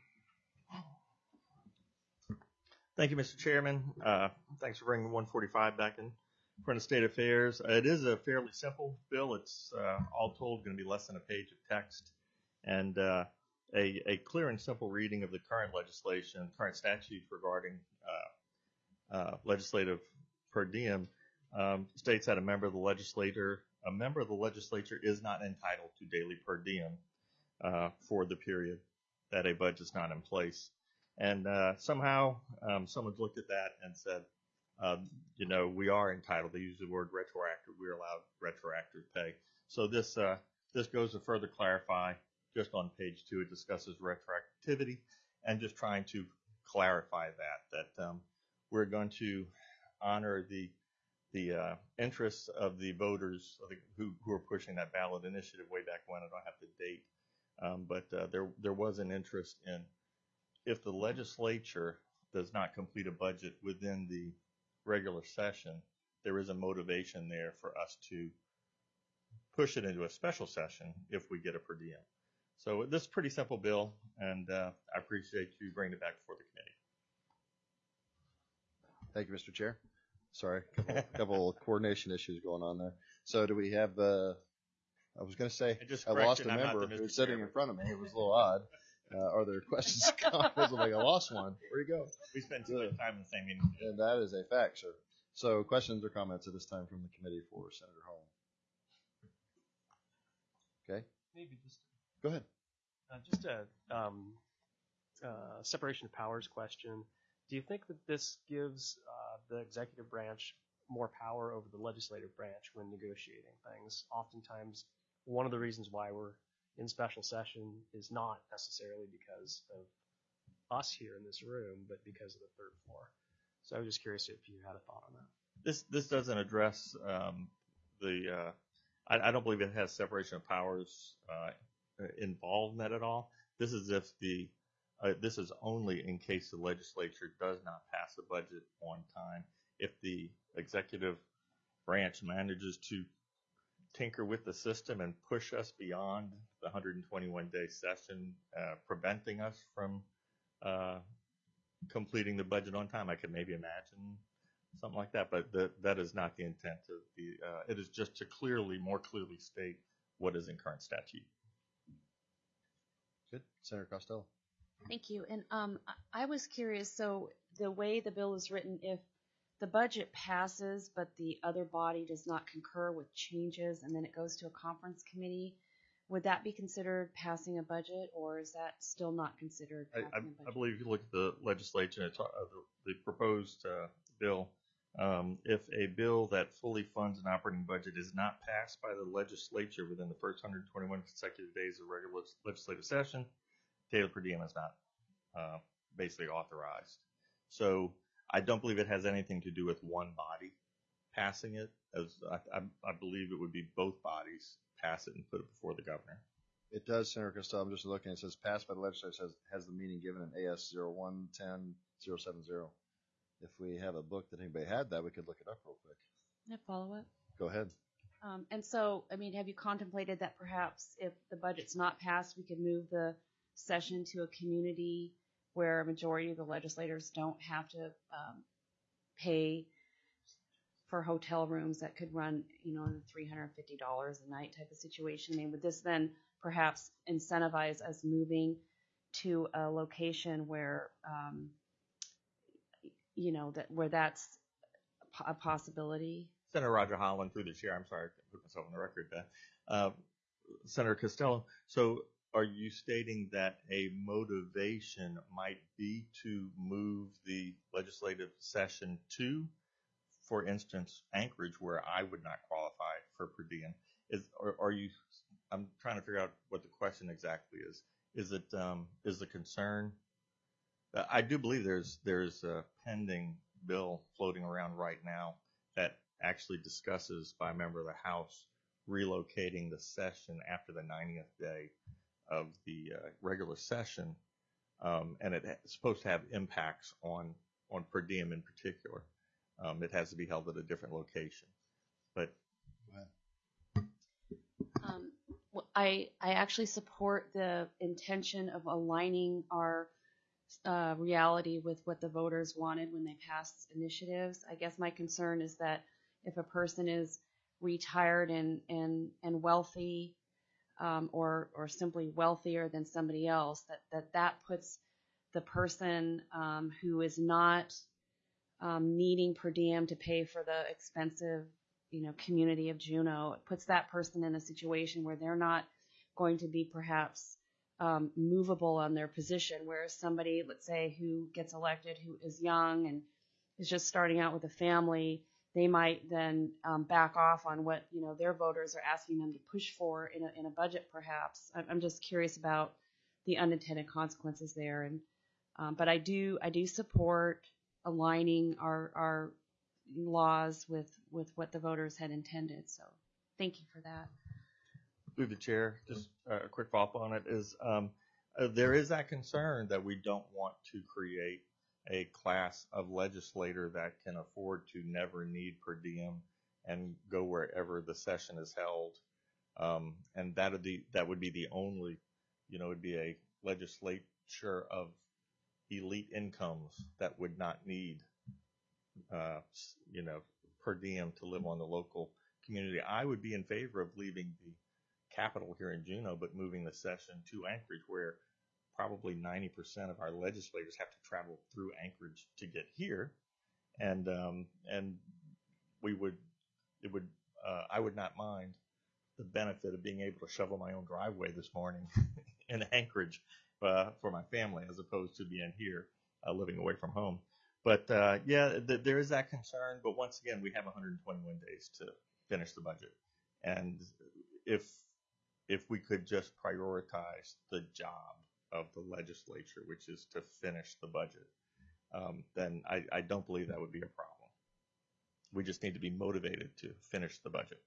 Thank you, Mr. Chairman. Thanks for bringing 145 back in front of State Affairs. It is a fairly simple bill. It's all told going to be less than a page of text, and a clear and simple reading of the current legislation, current statute regarding legislative per diem states that a member of the legislature is not entitled to daily per diem for the period that a budget's not in place. And somehow someone's looked at that and said, we are entitled. They use the word retroactive. We're allowed retroactive pay. So this goes to further clarify. Just on page 2, it discusses retroactivity and just trying to clarify that we're going to honor the interests of the voters who are pushing that ballot initiative way back when. I don't have the date, but there was an interest in, if the legislature does not complete a budget within the regular session, there is a motivation there for us to push it into a special session if we get a per diem. So this is a pretty simple bill, and I appreciate you bringing it back before the committee. Thank you, Mr. Chair. Sorry, a couple coordination issues going on there. So do we have I was going to say, I lost a member who's sitting in front of me. It was a little odd. Are there questions and comments? I'm like, I lost one. Where'd he go? We spent too much time in the same meeting. And that is a fact, sir. So questions or comments at this time from the committee for Senator Holland? Okay. Maybe just go ahead. Just a separation of powers question. Do you think that this gives the executive branch more power over the legislative branch when negotiating things? Oftentimes, one of the reasons why we're in special session is not necessarily because of us here in this room, but because of the third floor. So I was just curious if you had a thought on that. This doesn't address I don't believe it has separation of powers involved in that at all. This is if this is only in case the legislature does not pass a budget on time. If the executive branch manages to tinker with the system and push us beyond the 121-day session, preventing us from completing the budget on time, I could maybe imagine something like that, but that is not the intent of it is just to more clearly state what is in current statute. Good. Senator Costello. Thank you. And I was curious, so the way the bill is written, if the budget passes but the other body does not concur with changes and then it goes to a conference committee, would that be considered passing a budget, or is that still not considered passing a budget? I believe if you look at the legislation, the proposed bill, if a bill that fully funds an operating budget is not passed by the legislature within the first 121 consecutive days of regular legislative session, daily per diem is not basically authorized. So I don't believe it has anything to do with one body passing it, as I believe it would be both bodies pass it and put it before the governor. It does, Senator Costello. I'm just looking. It says passed by the legislature has the meaning given in AS 0110-070. If we have a book that anybody had that, we could look it up real quick. Can I follow up? Go ahead. And so, I mean, have you contemplated that perhaps if the budget's not passed, we could move the session to a community where a majority of the legislators don't have to pay for hotel rooms that could run, in the $350 a night type of situation? I mean, would this then perhaps incentivize us moving to a location where, where that's a possibility? Senator Roger Holland, through the chair, I'm sorry, I put myself on the record there. Senator Costello, so are you stating that a motivation might be to move the legislative session to, for instance, Anchorage, where I would not qualify for per diem? I'm trying to figure out what the question exactly is. Is the concern? I do believe there's a pending bill floating around right now that actually discusses by a member of the House relocating the session after the 90th day of the regular session, and it's supposed to have impacts on per diem in particular. It has to be held at a different location. But Well, I actually support the intention of aligning our reality with what the voters wanted when they passed initiatives. I guess my concern is that if a person is retired and wealthy, or simply wealthier than somebody else, that puts the person who is not needing per diem to pay for the expensive, community of Juneau, it puts that person in a situation where they're not going to be perhaps movable on their position, whereas somebody, let's say, who gets elected, who is young and is just starting out with a family, they might then back off on what their voters are asking them to push for in a budget, perhaps. I'm just curious about the unintended consequences there, and but I do support aligning our laws with what the voters had intended. So thank you for that. Through the chair, just a quick follow-up on it is there is that concern that we don't want to create a class of legislator that can afford to never need per diem and go wherever the session is held, and that would be the only, it'd be a legislature of elite incomes that would not need per diem to live on the local community. I would be in favor of leaving the capital here in Juneau, but moving the session to Anchorage, where probably 90% of our legislators have to travel through Anchorage to get here, and I would not mind the benefit of being able to shovel my own driveway this morning in Anchorage for my family, as opposed to being here living away from home. But there is that concern. But once again, we have 121 days to finish the budget, and if we could just prioritize the job of the legislature, which is to finish the budget, then I don't believe that would be a problem. We just need to be motivated to finish the budget.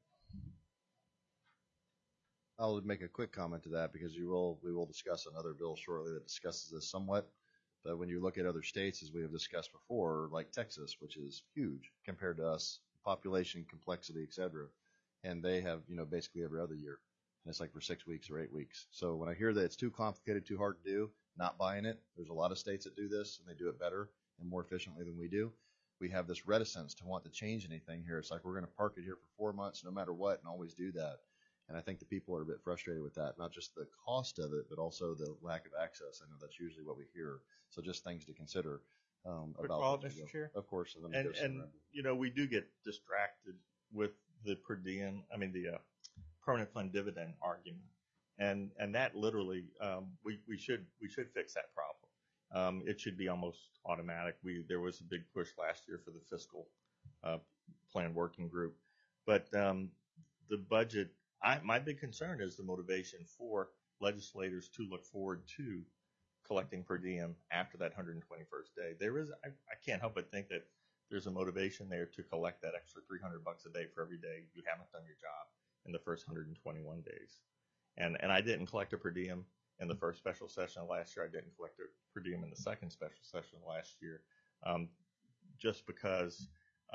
I'll make a quick comment to that because we will discuss another bill shortly that discusses this somewhat. But when you look at other states, as we have discussed before, like Texas, which is huge compared to us, population, complexity, etc., and they have basically every other year. And it's like for 6 weeks or 8 weeks. So when I hear that it's too complicated, too hard to do, not buying it. There's a lot of states that do this, and they do it better and more efficiently than we do. We have this reticence to want to change anything here. It's like we're going to park it here for 4 months no matter what and always do that. And I think the people are a bit frustrated with that, not just the cost of it, but also the lack of access. I know that's usually what we hear. So just things to consider about that. Mr. Chair? Of course. And we do get distracted with the per diem, the permanent fund dividend argument, and that literally we should fix that problem. It should be almost automatic. There was a big push last year for the fiscal plan working group, but the budget. My big concern is the motivation for legislators to look forward to collecting per diem after that 121st day. I can't help but think that there's a motivation there to collect that extra $300 a day for every day you haven't done your job in the first 121 days. And I didn't collect a per diem in the first special session last year. I didn't collect a per diem in the second special session last year, just because,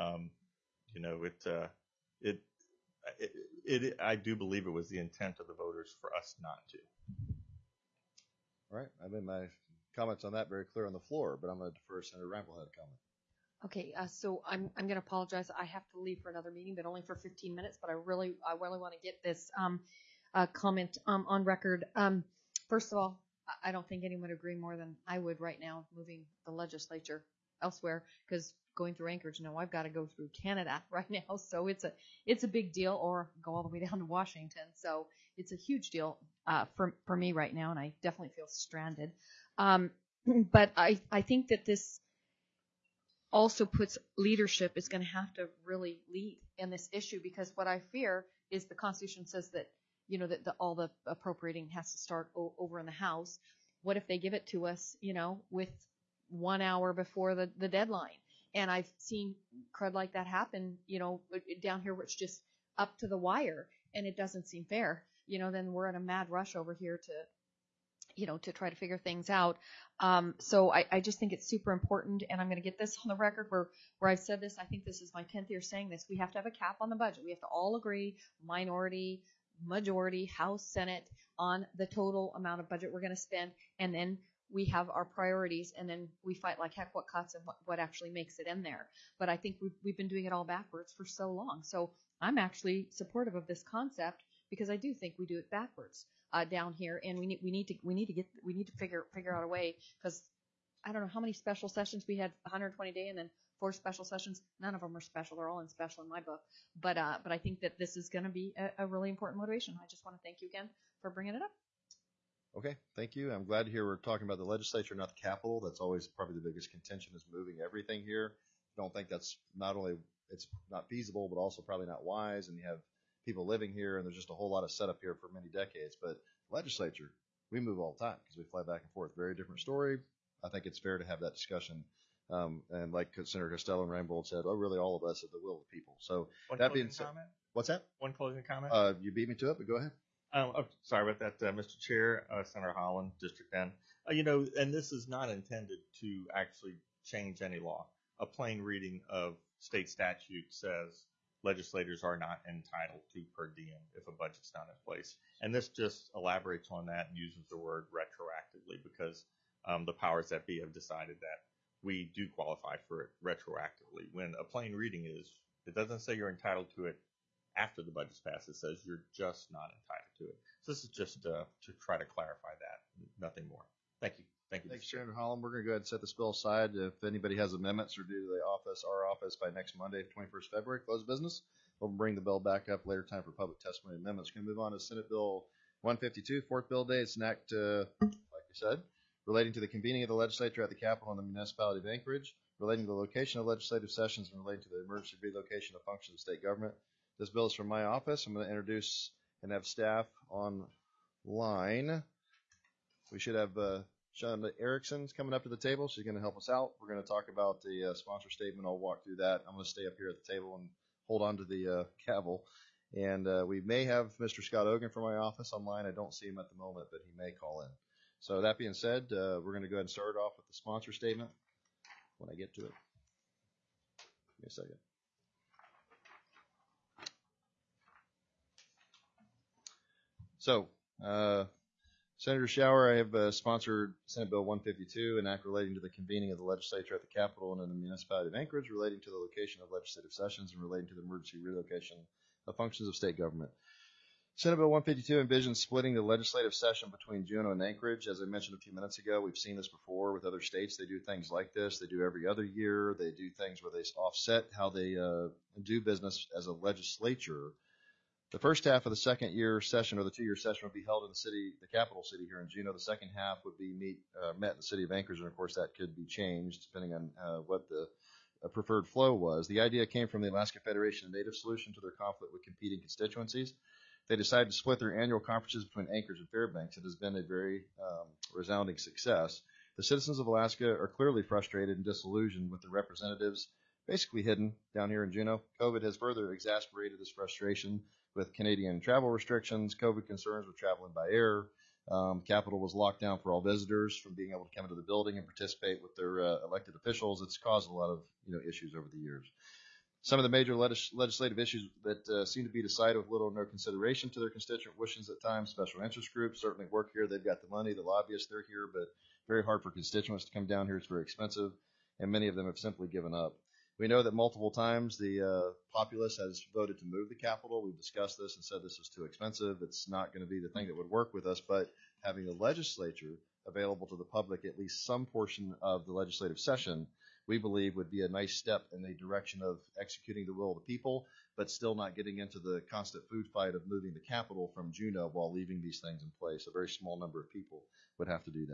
I do believe it was the intent of the voters for us not to. All right. I made my comments on that very clear on the floor, but I'm going to defer Senator Reinbold had a comment. Okay, so I'm going to apologize. I have to leave for another meeting, but only for 15 minutes. But I really want to get this comment on record. First of all, I don't think anyone would agree more than I would right now moving the legislature elsewhere, because going through Anchorage, I've got to go through Canada right now, so it's a big deal, or go all the way down to Washington. So it's a huge deal for me right now, and I definitely feel stranded. But I think that this also puts leadership is going to have to really lead in this issue, because what I fear is the Constitution says that that all the appropriating has to start over in the House. What if they give it to us with 1 hour before the deadline? And I've seen crud like that happen, down here where it's just up to the wire, and it doesn't seem fair. Then we're in a mad rush over here to try to figure things out. So I just think it's super important, and I'm going to get this on the record where I've said this. I think this is my 10th year saying this. We have to have a cap on the budget. We have to all agree, minority, majority, House, Senate, on the total amount of budget we're going to spend, and then we have our priorities, and then we fight like heck what cuts and what actually makes it in there. But I think we've been doing it all backwards for so long. So I'm actually supportive of this concept because I do think we do it backwards down here, and we need to figure out a way, because I don't know how many special sessions we had, 120 day, and then 4 special sessions. None of them are special. They're all in special in my book. But I think that this is going to be a really important motivation. I just want to thank you again for bringing it up. Okay, thank you. I'm glad to hear we're talking about the legislature, not the Capitol. That's always probably the biggest contention, is moving everything here. I don't think that's not only it's not feasible, but also probably not wise. And you have people living here, and there's just a whole lot of setup here for many decades. But legislature, we move all the time because we fly back and forth. Very different story. I think it's fair to have that discussion. And like Senator Costello and Reinbold said, really all of us at the will of the people. So that being said, what's that? One closing comment? You beat me to it, but go ahead. Sorry about that, Mr. Chair, Senator Holland, District 10. And this is not intended to actually change any law. A plain reading of state statute says legislators are not entitled to per diem if a budget's not in place. And this just elaborates on that and uses the word retroactively, because the powers that be have decided that we do qualify for it retroactively. When a plain reading is, it doesn't say you're entitled to it after the budget's passed. It says you're just not entitled to it. So this is just to try to clarify that, nothing more. Thank you. Thank you, Senator Holland. We're going to go ahead and set this bill aside. If anybody has amendments or due to our office by next Monday, 21st February, close business. We'll bring the bill back up later time for public testimony and amendments. We're going to move on to Senate Bill 152, fourth bill day. It's an act, like we said, relating to the convening of the legislature at the Capitol in the municipality of Anchorage, relating to the location of legislative sessions, and relating to the emergency relocation of functions of state government. This bill is from my office. I'm going to introduce and have staff online. We should have Shonda Erickson's coming up to the table. She's going to help us out. We're going to talk about the sponsor statement. I'll walk through that. I'm going to stay up here at the table and hold on to the gavel. And we may have Mr. Scott Ogan from my office online. I don't see him at the moment, but he may call in. So that being said, we're going to go ahead and start off with the sponsor statement when I get to it. Give me a second. So, Senator Shower, I have sponsored Senate Bill 152, an act relating to the convening of the legislature at the Capitol and in the municipality of Anchorage, relating to the location of legislative sessions and relating to the emergency relocation of functions of state government. Senate Bill 152 envisions splitting the legislative session between Juneau and Anchorage. As I mentioned a few minutes ago, we've seen this before with other states. They do things like this. They do every other year. They do things where they offset how they do business as a legislature. The first half of the second year session, or the 2-year session, would be held in the capital city here in Juneau. The second half would be met in the city of Anchorage, and of course that could be changed depending on what the preferred flow was. The idea came from the Alaska Federation of Native Solution to their conflict with competing constituencies. They decided to split their annual conferences between Anchorage and Fairbanks. It has been a very resounding success. The citizens of Alaska are clearly frustrated and disillusioned with their representatives basically hidden down here in Juneau. COVID has further exacerbated this frustration with Canadian travel restrictions, COVID concerns with traveling by air. Capitol was locked down for all visitors from being able to come into the building and participate with their elected officials. It's caused a lot of issues over the years. Some of the major legislative issues that seem to be decided with little or no consideration to their constituent wishes at times. Special interest groups certainly work here. They've got the money. The lobbyists, they're here, but very hard for constituents to come down here. It's very expensive, and many of them have simply given up. We know that multiple times the populace has voted to move the Capitol. We've discussed this and said this is too expensive. It's not going to be the thing that would work with us, but having the legislature available to the public, at least some portion of the legislative session, we believe would be a nice step in the direction of executing the will of the people, but still not getting into the constant food fight of moving the Capitol from Juneau while leaving these things in place. A very small number of people would have to do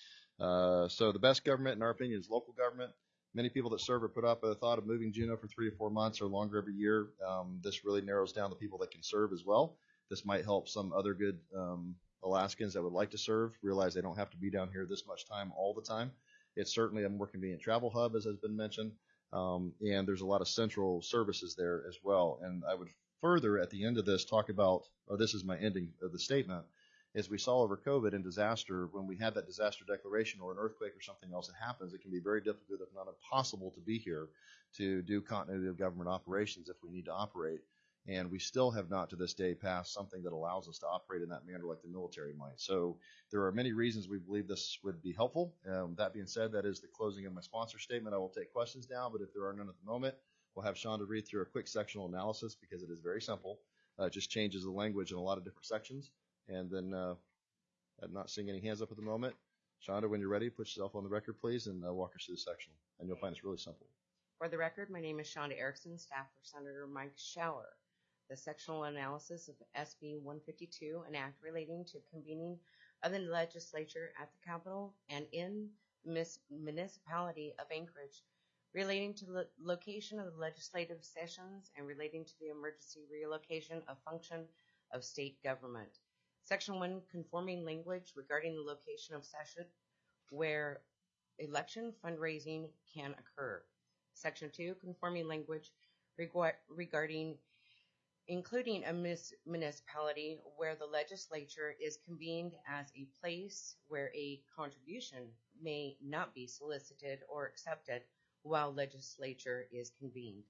that. So the best government, in our opinion, is local government. Many people that serve are put up a thought of moving Juneau for 3 to 4 months or longer every year. This really narrows down the people that can serve as well. This might help some other good Alaskans that would like to serve realize they don't have to be down here this much time all the time. It's certainly a more convenient travel hub, as has been mentioned. And there's a lot of central services there as well. And I would further at the end of this talk about, or this is my ending of the statement, is we saw over COVID and disaster, when we had that disaster declaration or an earthquake or something else that happens, it can be very difficult, if not impossible, to be here to do continuity of government operations if we need to operate. And we still have not to this day passed something that allows us to operate in that manner like the military might. So there are many reasons we believe this would be helpful. That being said, that is the closing of my sponsor statement. I will take questions now, but if there are none at the moment, we'll have Shonda read through a quick sectional analysis because it is very simple. It just changes the language in a lot of different sections. And then I'm not seeing any hands up at the moment. Shonda, when you're ready, put yourself on the record, please, and walk us through the sectional. And you'll find it's really simple. For the record, my name is Shonda Erickson, staff for Senator Mike Shower. The sectional analysis of SB 152, an act relating to convening of the legislature at the Capitol and in the municipality of Anchorage, relating to the location of the legislative sessions and relating to the emergency relocation of function of state government. Section 1, conforming language regarding the location of session where election fundraising can occur. Section 2, conforming language regarding including a municipality where the legislature is convened as a place where a contribution may not be solicited or accepted while legislature is convened.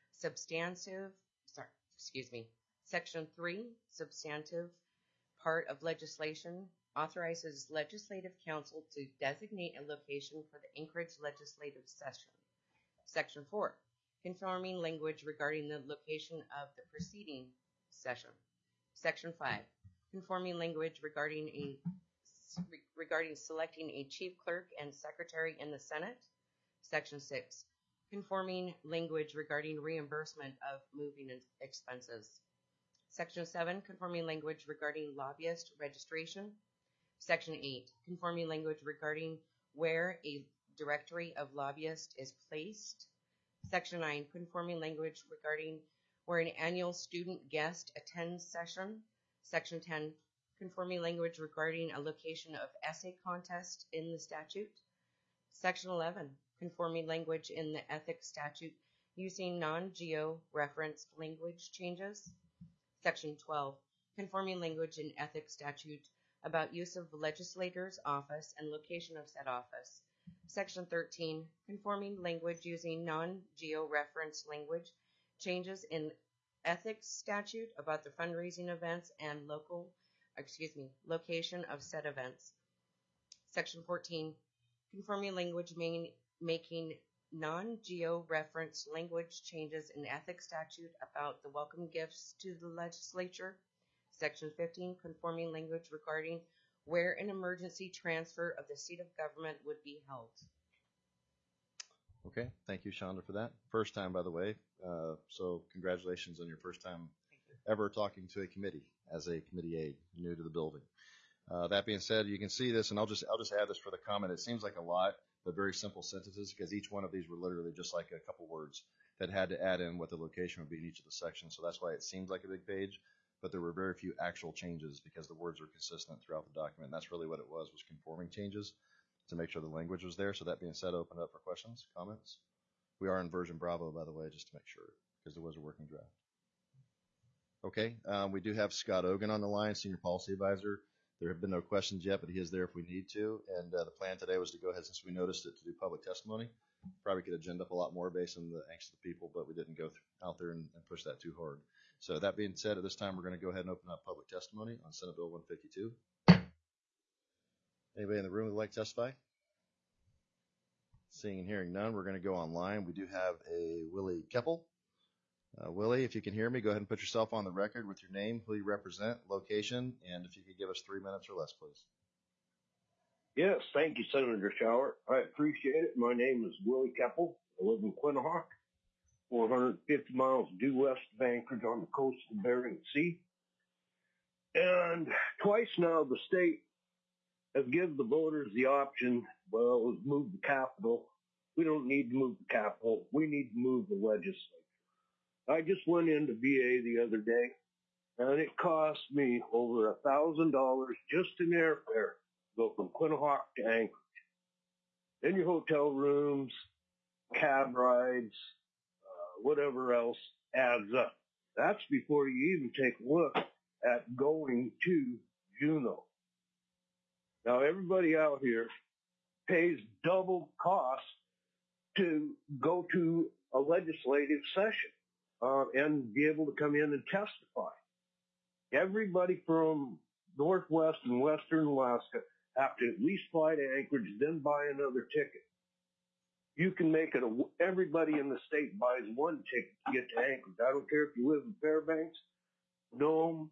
Section 3, substantive part of legislation authorizes legislative council to designate a location for the Anchorage legislative session. Section 4, conforming language regarding the location of the preceding session. Section 5, conforming language regarding selecting a chief clerk and secretary in the Senate. Section 6, conforming language regarding reimbursement of moving expenses. Section 7, conforming language regarding lobbyist registration. Section 8, conforming language regarding where a directory of lobbyists is placed. Section 9, conforming language regarding where an annual student guest attends session. Section 10, conforming language regarding a location of essay contest in the statute. Section 11, conforming language in the ethics statute using non-geo-referenced language changes. Section 12, conforming language in ethics statute about use of the legislator's office and location of said office. Section 13, conforming language using non-geo-referenced language changes in ethics statute about the fundraising events and location of said events. Section 14, conforming language making non-geo-referenced language changes in ethics statute about the welcome gifts to the legislature. Section 15, conforming language regarding where an emergency transfer of the seat of government would be held. Okay, thank you, Shonda, for that. First time, by the way, so congratulations on your first time ever talking to a committee as a committee aide, new to the building. That being said, you can see this, and I'll just add this for the comment. It seems like a lot, but very simple sentences, because each one of these were literally just like a couple words that had to add in what the location would be in each of the sections. So that's why it seems like a big page, but there were very few actual changes because the words are consistent throughout the document. And that's really what it was conforming changes to make sure the language was there. So that being said, open up for questions, comments. We are in version Bravo, by the way, just to make sure, because there was a working draft. Okay, we do have Scott Ogan on the line, Senior Policy Advisor. There have been no questions yet, but he is there if we need to. And the plan today was to go ahead, since we noticed it, to do public testimony. Probably could agenda up a lot more based on the angst of the people, but we didn't go out there and push that too hard. So that being said, at this time, we're going to go ahead and open up public testimony on Senate Bill 152. Anybody in the room would like to testify? Seeing and hearing none, we're going to go online. We do have a Willie Keppel. Willie, if you can hear me, go ahead and put yourself on the record with your name, who you represent, location, and if you could give us 3 minutes or less, please. Yes, thank you, Senator Shower. I appreciate it. My name is Willie Keppel. I live in Quinhagak, 450 miles due west of Anchorage on the coast of the Bering Sea. And twice now the state has given the voters the option, well, is move the capital. We don't need to move the capital. We need to move the legislature. I just went into VA the other day, and it cost me over $1,000 just in airfare to go from Quinhagak to Anchorage. In your hotel rooms, cab rides, whatever else adds up. That's before you even take a look at going to Juneau. Now, everybody out here pays double cost to go to a legislative session and be able to come in and testify. Everybody from Northwest and Western Alaska have to at least fly to Anchorage, then buy another ticket. You can make it everybody in the state buys one ticket to get to Anchorage. I don't care if you live in Fairbanks, Nome,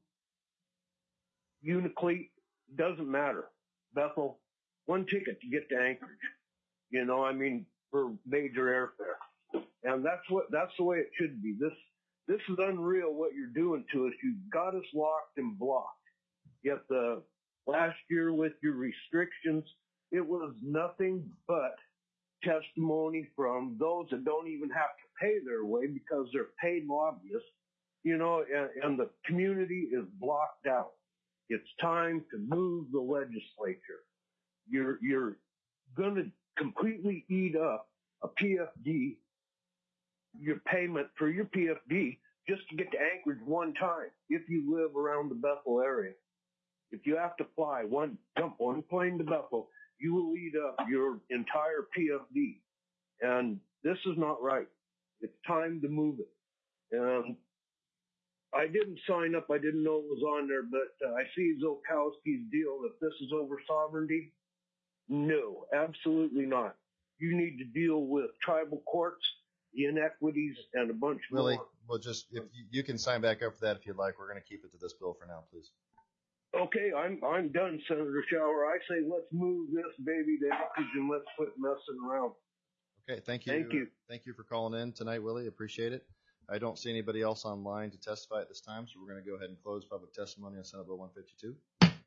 Unalakleet, doesn't matter. Bethel, one ticket to get to Anchorage. You know, I mean, for major airfare. And that's the way it should be. This is unreal what you're doing to us. You've got us locked and blocked. Yet the last year with your restrictions, it was nothing but testimony from those that don't even have to pay their way because they're paid lobbyists, you know, and the community is blocked out. It's time to move the legislature. You're going to completely eat up a PFD, your payment for your PFD, just to get to Anchorage one time if you live around the Bethel area. If you have to fly jump one plane to Bethel, you will eat up your entire PFD. And this is not right. It's time to move it. And I didn't sign up. I didn't know it was on there, but I see Zolkowski's deal that this is over sovereignty. No, absolutely not. You need to deal with tribal courts, the inequities, and a bunch Willie, more. well, just if you can sign back up for that if you'd like. We're going to keep it to this bill for now, please. Okay, I'm done, Senator Shower. I say let's move this baby to Anchorage and let's quit messing around. Okay, thank you. Thank you. Thank you for calling in tonight, Willie. Appreciate it. I don't see anybody else online to testify at this time, so we're going to go ahead and close public testimony on Senate Bill 152.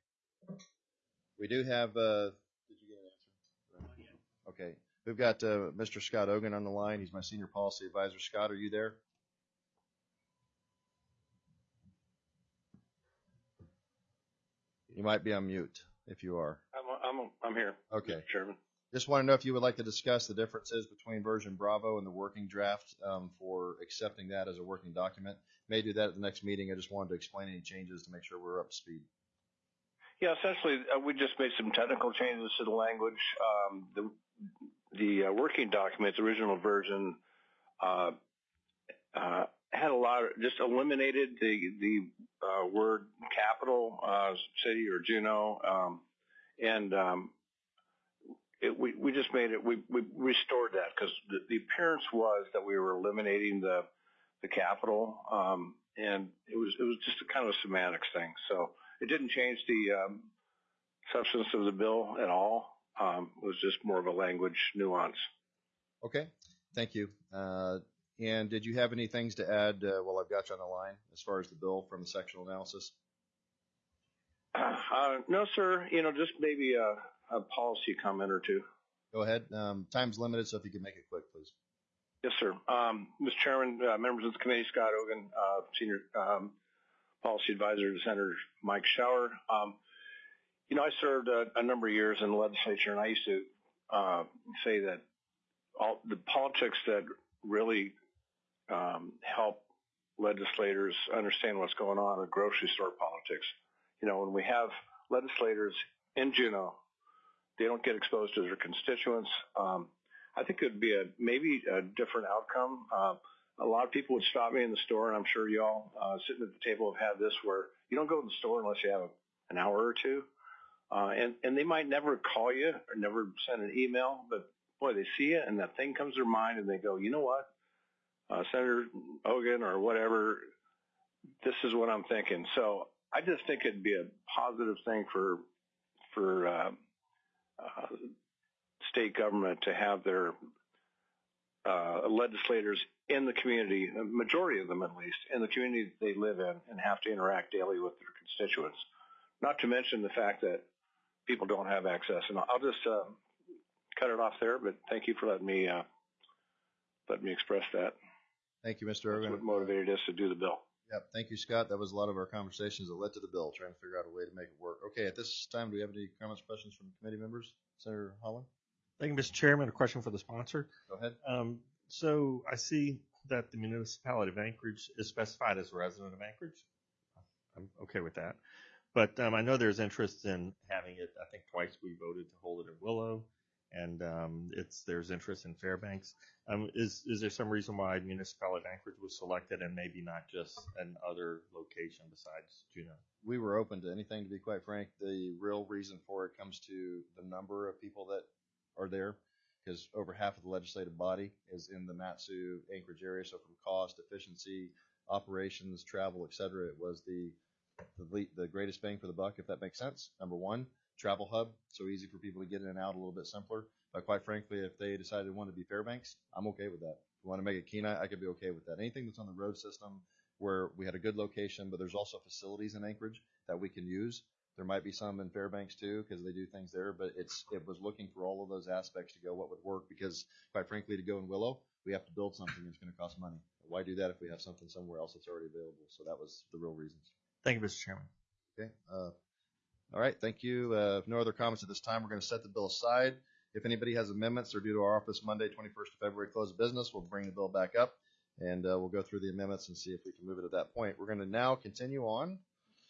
We do have. Did you get an answer? Okay, we've got Mr. Scott Ogan on the line. He's my senior policy advisor. Scott, are you there? You might be on mute if you are. I'm here. Okay. Mr. Chairman. Just want to know if you would like to discuss the differences between version Bravo and the working draft for accepting that as a working document. May do that at the next meeting. I just wanted to explain any changes to make sure we're up to speed. Yeah, essentially, we just made some technical changes to the language. The working document, the original version, had a lot of, just eliminated the word capital, city or Juneau, and we just made it, we restored that because the appearance was that we were eliminating the capital, and it was just a kind of a semantics thing. So it didn't change the substance of the bill at all. It was just more of a language nuance. Okay, thank you. And did you have any things to add while I've got you on the line as far as the bill from the sectional analysis? No, sir. You know, just maybe a policy comment or two. Go ahead. Time's limited, so if you could make it quick, please. Yes, sir. Mr. Chairman, members of the committee, Scott Ogan, senior policy advisor to Senator Mike Shower. You know, I served a number of years in the legislature, and I used to say that all the politics that really help legislators understand what's going on are grocery store politics. You know, when we have legislators in Juneau, they don't get exposed to their constituents. I think it would be maybe a different outcome. A lot of people would stop me in the store, and I'm sure y'all sitting at the table have had this, where you don't go to the store unless you have an hour or two. And they might never call you or never send an email, but boy, they see it and that thing comes to their mind and they go, you know what, Senator Ogan or whatever, this is what I'm thinking. So I just think it'd be a positive thing for state government to have their legislators in the community, a majority of them at least, in the community they live in and have to interact daily with their constituents. Not to mention the fact that people don't have access. And I'll just cut it off there, but thank you for letting me express that. Thank you, Mr. Ogan. That's what motivated us to do the bill. Yep. Thank you, Scott. That was a lot of our conversations that led to the bill, trying to figure out a way to make it work. Okay, at this time, do we have any comments or questions from committee members? Senator Holland? Thank you, Mr. Chairman. A question for the sponsor. Go ahead. So I see that the municipality of Anchorage is specified as a resident of Anchorage. I'm okay with that. But I know there's interest in having it. I think twice we voted to hold it in Willow, and there's interest in Fairbanks. Is there some reason why municipality of Anchorage was selected and maybe not just another location besides Juneau? We were open to anything, to be quite frank. The real reason for it comes to the number of people that are there, because over half of the legislative body is in the Mat-Su Anchorage area. So from cost, efficiency, operations, travel, et cetera, it was the greatest bang for the buck, if that makes sense. Number one, travel hub, so easy for people to get in and out, a little bit simpler. But quite frankly, if they decided to want to be Fairbanks, I'm okay with that. If you want to make it Kenai, I could be okay with that. Anything that's on the road system where we had a good location, but there's also facilities in Anchorage that we can use. There might be some in Fairbanks too, because they do things there, but it was looking for all of those aspects to go what would work, because quite frankly, to go in Willow, we have to build something that's going to cost money. Why do that if we have something somewhere else that's already available? So that was the real reasons. Thank you, Mr. Chairman. Okay. All right. Thank you. If no other comments at this time, we're going to set the bill aside. If anybody has amendments, they're due to our office Monday, 21st of February, close of business. We'll bring the bill back up, and we'll go through the amendments and see if we can move it at that point. We're going to now continue on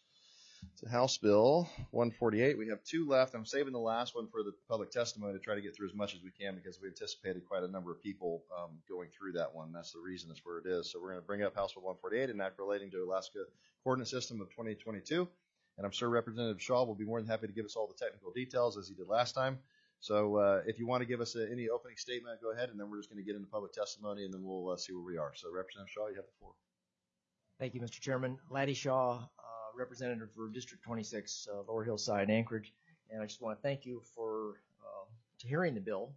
to House Bill 148. We have two left. I'm saving the last one for the public testimony to try to get through as much as we can, because we anticipated quite a number of people going through that one. That's the reason it's where it is. So we're going to bring up House Bill 148, an act relating to Alaska Coordinate System of 2022. And I'm sure Representative Shaw will be more than happy to give us all the technical details as he did last time. So if you want to give us any opening statement, go ahead, and then we're just going to get into public testimony, and then we'll see where we are. So Representative Shaw, you have the floor. Thank you, Mr. Chairman. Laddie Shaw, representative for District 26, Lower Hillside, Anchorage. And I just want to thank you for hearing the bill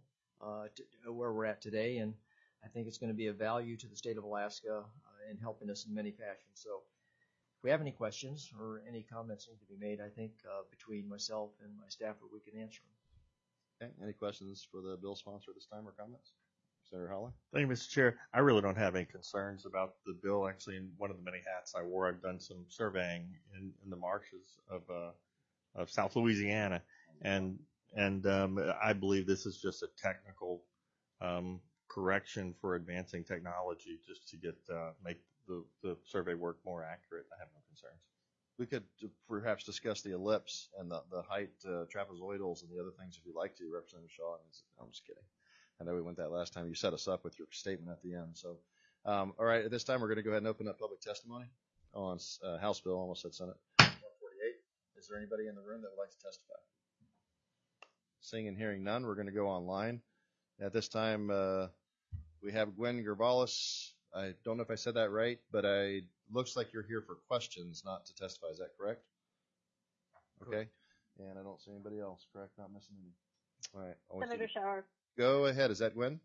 to where we're at today. And I think it's going to be of value to the state of Alaska in helping us in many fashions. So if we have any questions or any comments need to be made, I think between myself and my staffer, we can answer them. Okay. Any questions for the bill sponsor this time or comments? Senator Howley? Thank you, Mr. Chair. I really don't have any concerns about the bill. Actually, in one of the many hats I wore, I've done some surveying in the marshes of South Louisiana, and I believe this is just a technical correction for advancing technology, just to make the survey work more accurate. I have no concerns. We could perhaps discuss the ellipse and the height trapezoidals and the other things if you'd like to, Representative Shaw. I'm just kidding. I know we went that last time. You set us up with your statement at the end. So, all right, at this time, we're going to go ahead and open up public testimony on House Bill, almost said Senate 148. Is there anybody in the room that would like to testify? Seeing and hearing none, we're going to go online. At this time, we have Gwen Gervalis. I don't know if I said that right, but it looks like you're here for questions, not to testify. Is that correct? Okay. And I don't see anybody else, correct? Not missing any. All right. Senator Shower. Go ahead. Is that Gwen?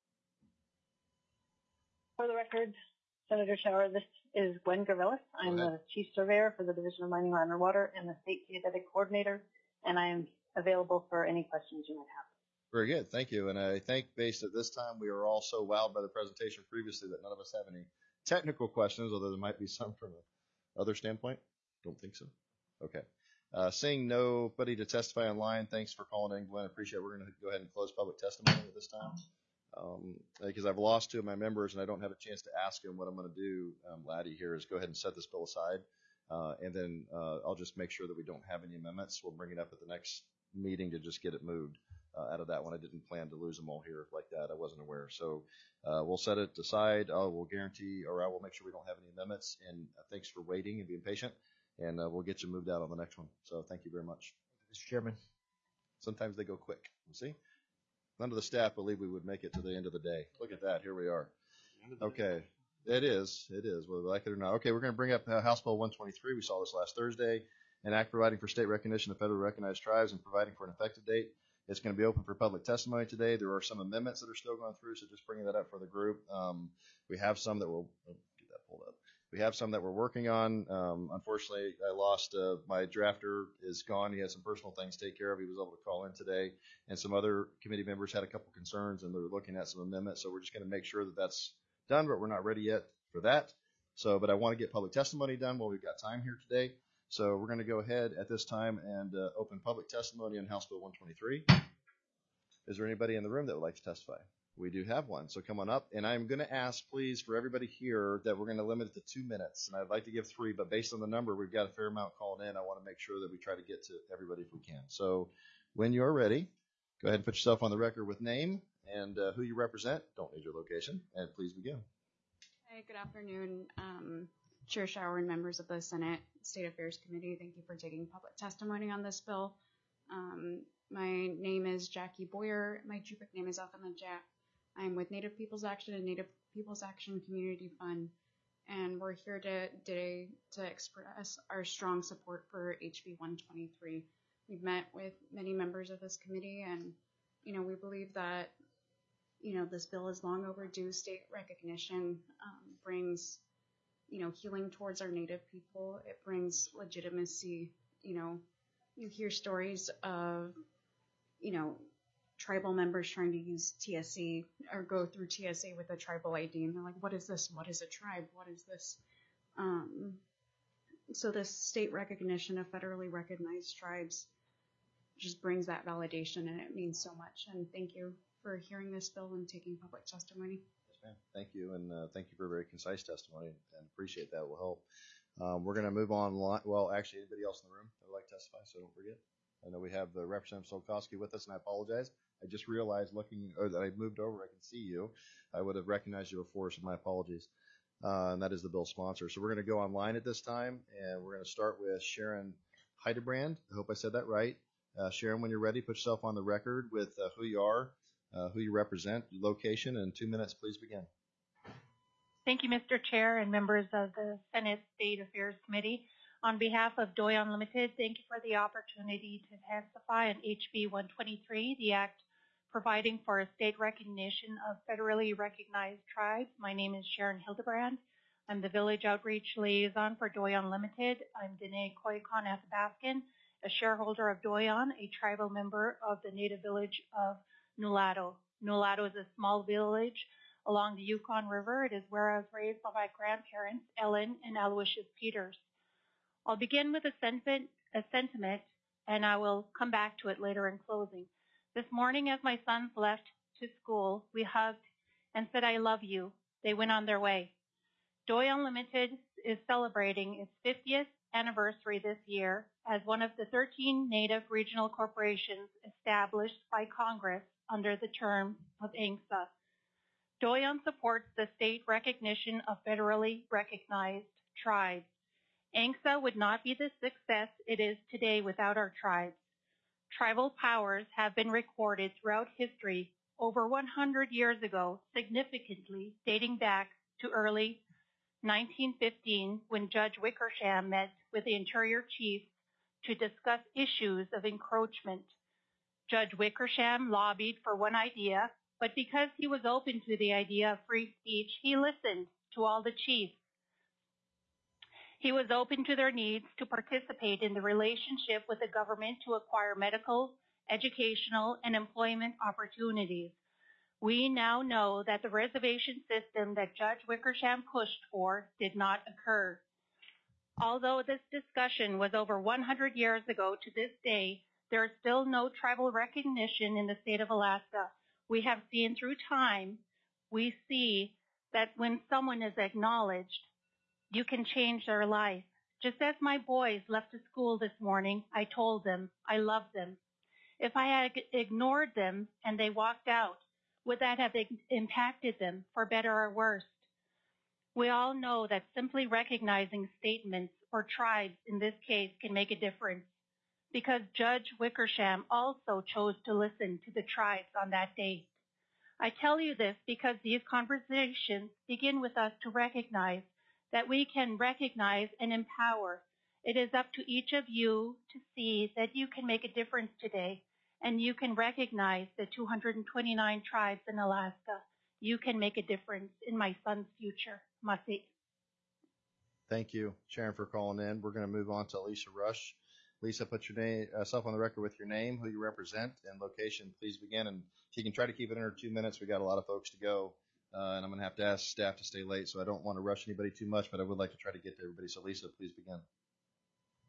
For the record, Senator Shower, this is Gwen Gervalis. I'm the Chief Surveyor for the Division of Mining, Land, and Water and the State Geodetic Coordinator, and I am available for any questions you might have. Very good. Thank you. And I think based at this time, we are all so wowed by the presentation previously that none of us have any technical questions, although there might be some from another standpoint. Don't think so. Okay. Seeing nobody to testify online, thanks for calling in, Glenn. I appreciate it. We're going to go ahead and close public testimony at this time. Because I've lost two of my members and I don't have a chance to ask them. What I'm going to do, Laddie, here is go ahead and set this bill aside. And then I'll just make sure that we don't have any amendments. We'll bring it up at the next meeting to just get it moved out of that one. I didn't plan to lose them all here like that. I wasn't aware. So we'll set it aside. We'll guarantee, or I will make sure we don't have any amendments. And thanks for waiting and being patient. And we'll get you moved out on the next one. So thank you very much. Mr. Chairman. Sometimes they go quick. See? None of the staff believe we would make it to the end of the day. Look at that. Here we are. Okay. It is. Whether we like it or not. Okay, we're going to bring up House Bill 123. We saw this last Thursday. An act providing for state recognition of federally recognized tribes and providing for an effective date. It's going to be open for public testimony today. There are some amendments that are still going through, so just bringing that up for the group. We have some that will get that pulled up. We have some that we're working on. Unfortunately, I lost my drafter is gone. He had some personal things to take care of. He was able to call in today, and some other committee members had a couple concerns, and they're looking at some amendments. So we're just going to make sure that that's done, but we're not ready yet for that. So, but I want to get public testimony done while we've got time here today. So we're going to go ahead at this time and open public testimony on House Bill 123. Is there anybody in the room that would like to testify? We do have one, so come on up. And I'm going to ask, please, for everybody here that we're going to limit it to 2 minutes. And I'd like to give 3, but based on the number, we've got a fair amount calling in. I want to make sure that we try to get to everybody if we can. So when you're ready, go ahead and put yourself on the record with name and who you represent. Don't need your location, and please begin. Hey, good afternoon, Chair Shower and members of the Senate State Affairs Committee. Thank you for taking public testimony on this bill. My name is Jackie Boyer. My Jupic name is Elkana Jack. I'm with Native Peoples Action and Native Peoples Action Community Fund, and we're here today to express our strong support for HB 123. We've met with many members of this committee, and we believe that this bill is long overdue. State recognition brings healing towards our Native people. It brings legitimacy. You hear stories of tribal members trying to use TSA or go through TSA with a tribal ID, and they're like, what is this? What is a tribe? What is this? So this state recognition of federally recognized tribes just brings that validation, and it means so much. And thank you for hearing this bill and taking public testimony. Yes, ma'am. Thank you, and thank you for a very concise testimony, and appreciate that. Will help. We're going to move on. Well, actually, anybody else in the room that would like to testify, so don't forget. I know we have Representative Solkowski with us, and I apologize. I just realized that I moved over, I can see you. I would have recognized you before, so my apologies. And that is the bill sponsor. So we're going to go online at this time, and we're going to start with Sharon Heidebrand. I hope I said that right. Sharon, when you're ready, put yourself on the record with who you are, who you represent, your location, and 2 minutes, please begin. Thank you, Mr. Chair and members of the Senate State Affairs Committee. On behalf of DOI Unlimited, thank you for the opportunity to testify on HB 123, the act providing for a state recognition of federally recognized tribes. My name is Sharon Hildebrand. I'm the Village Outreach Liaison for DOI Unlimited. I'm Danae Koyakon Athabaskan, a shareholder of Doyon, a tribal member of the native village of Nulato. Nulato is a small village along the Yukon River. It is where I was raised by my grandparents, Ellen and Aloysius Peters. I'll begin with a sentiment, and I will come back to it later in closing. This morning, as my sons left to school, we hugged and said, I love you. They went on their way. DOI Unlimited is celebrating its 50th anniversary this year as one of the 13 Native regional corporations established by Congress under the terms of ANCSA. DOI supports the state recognition of federally recognized tribes. ANCSA would not be the success it is today without our tribes. Tribal powers have been recorded throughout history over 100 years ago, significantly dating back to early 1915 when Judge Wickersham met with the Interior Chief to discuss issues of encroachment. Judge Wickersham lobbied for one idea, but because he was open to the idea of free speech, he listened to all the chiefs. He was open to their needs to participate in the relationship with the government to acquire medical, educational, and employment opportunities. We now know that the reservation system that Judge Wickersham pushed for did not occur. Although this discussion was over 100 years ago to this day, there is still no tribal recognition in the state of Alaska. We have seen through time, we see that when someone is acknowledged, you can change their life. Just as my boys left to school this morning, I told them I loved them. If I had ignored them and they walked out, would that have impacted them for better or worse? We all know that simply recognizing statements or tribes in this case can make a difference, because Judge Wickersham also chose to listen to the tribes on that day. I tell you this because these conversations begin with us to recognize that we can recognize and empower. It is up to each of you to see that you can make a difference today, and you can recognize the 229 tribes in Alaska. You can make a difference in my son's future. Masi. Thank you, Sharon, for calling in. We're going to move on to Lisa Rush. Lisa, put yourself on the record with your name, who you represent, and location. Please begin. And if you can try to keep it under 2 minutes, we got a lot of folks to go. And I'm going to have to ask staff to stay late, so I don't want to rush anybody too much, but I would like to try to get to everybody. So, Lisa, please begin.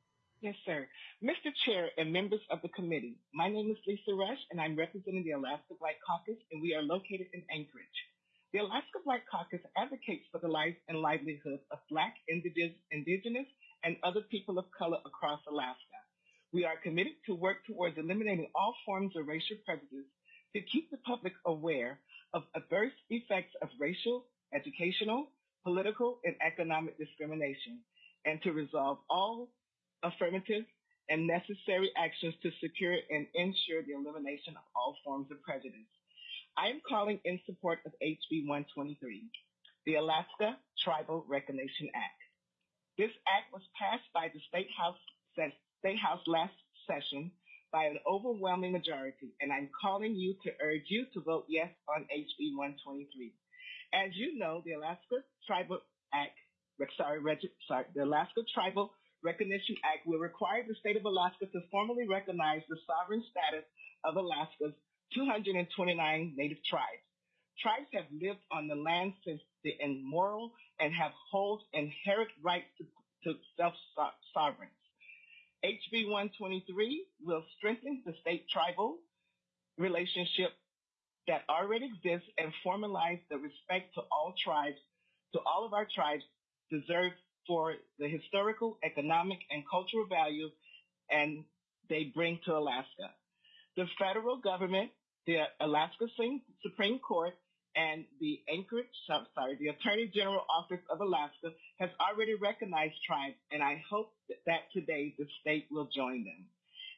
Yes, sir. Mr. Chair and members of the committee, my name is Lisa Rush, and I'm representing the Alaska Black Caucus, and we are located in Anchorage. The Alaska Black Caucus advocates for the life and livelihood of Black, Indigenous, and other people of color across Alaska. We are committed to work towards eliminating all forms of racial prejudice to keep the public aware of adverse effects of racial, educational, political, and economic discrimination, and to resolve all affirmative and necessary actions to secure and ensure the elimination of all forms of prejudice. I am calling in support of HB 123, the Alaska Tribal Recognition Act. This act was passed by the State House last session by an overwhelming majority, and I'm calling you to urge you to vote yes on HB 123. As you know, the Alaska Tribal Recognition Act will require the state of Alaska to formally recognize the sovereign status of Alaska's 229 native tribes. Tribes have lived on the land since the immemorial and have hold inherent rights to self-sovereignty. HB 123 will strengthen the state-tribal relationship that already exists and formalize the respect to all of our tribes deserve for the historical, economic, and cultural value and they bring to Alaska. The federal government, the Alaska Supreme Court, and the Attorney General Office of Alaska has already recognized tribes, and I hope that today the state will join them.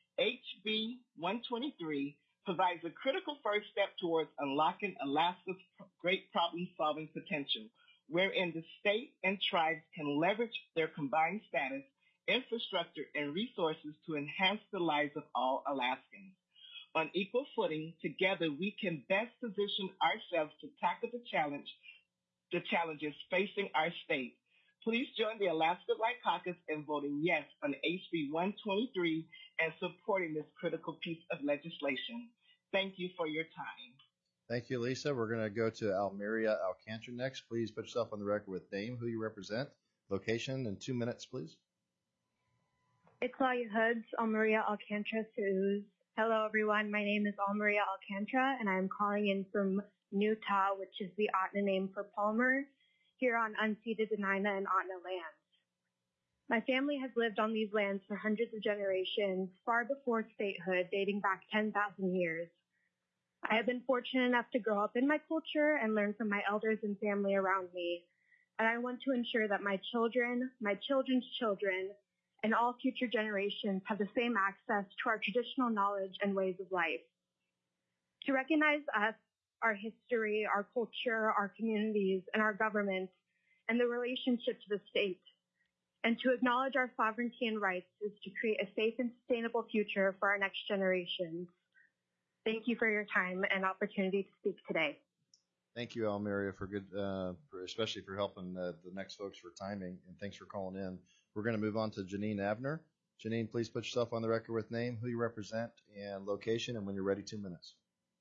HB 123 provides a critical first step towards unlocking Alaska's great problem-solving potential, wherein the state and tribes can leverage their combined status, infrastructure, and resources to enhance the lives of all Alaskans. On equal footing, together we can best position ourselves to tackle the challenges facing our state. Please join the Alaska Black Caucus in voting yes on HB 123 and supporting this critical piece of legislation. Thank you for your time. Thank you, Lisa. We're going to go to Almeria Alcantara next. Please put yourself on the record with name, who you represent, location, and 2 minutes, please. It's Claudia Hoods, Almeria Alcantara Sioux. Hello, everyone. My name is Almeria Alcantara, and I'm calling in from Newtaw, which is the Otna name for Palmer, here on unceded Dena'ina and Otna lands. My family has lived on these lands for hundreds of generations, far before statehood, dating back 10,000 years. I have been fortunate enough to grow up in my culture and learn from my elders and family around me, and I want to ensure that my children, my children's children, and all future generations have the same access to our traditional knowledge and ways of life. To recognize us, our history, our culture, our communities, and our government, and the relationship to the state, and to acknowledge our sovereignty and rights is to create a safe and sustainable future for our next generations. Thank you for your time and opportunity to speak today. Thank you, Almeria, especially for helping the next folks for timing, and thanks for calling in. We're going to move on to Janine Abner. Janine, please put yourself on the record with name, who you represent, and location, and when you're ready, 2 minutes.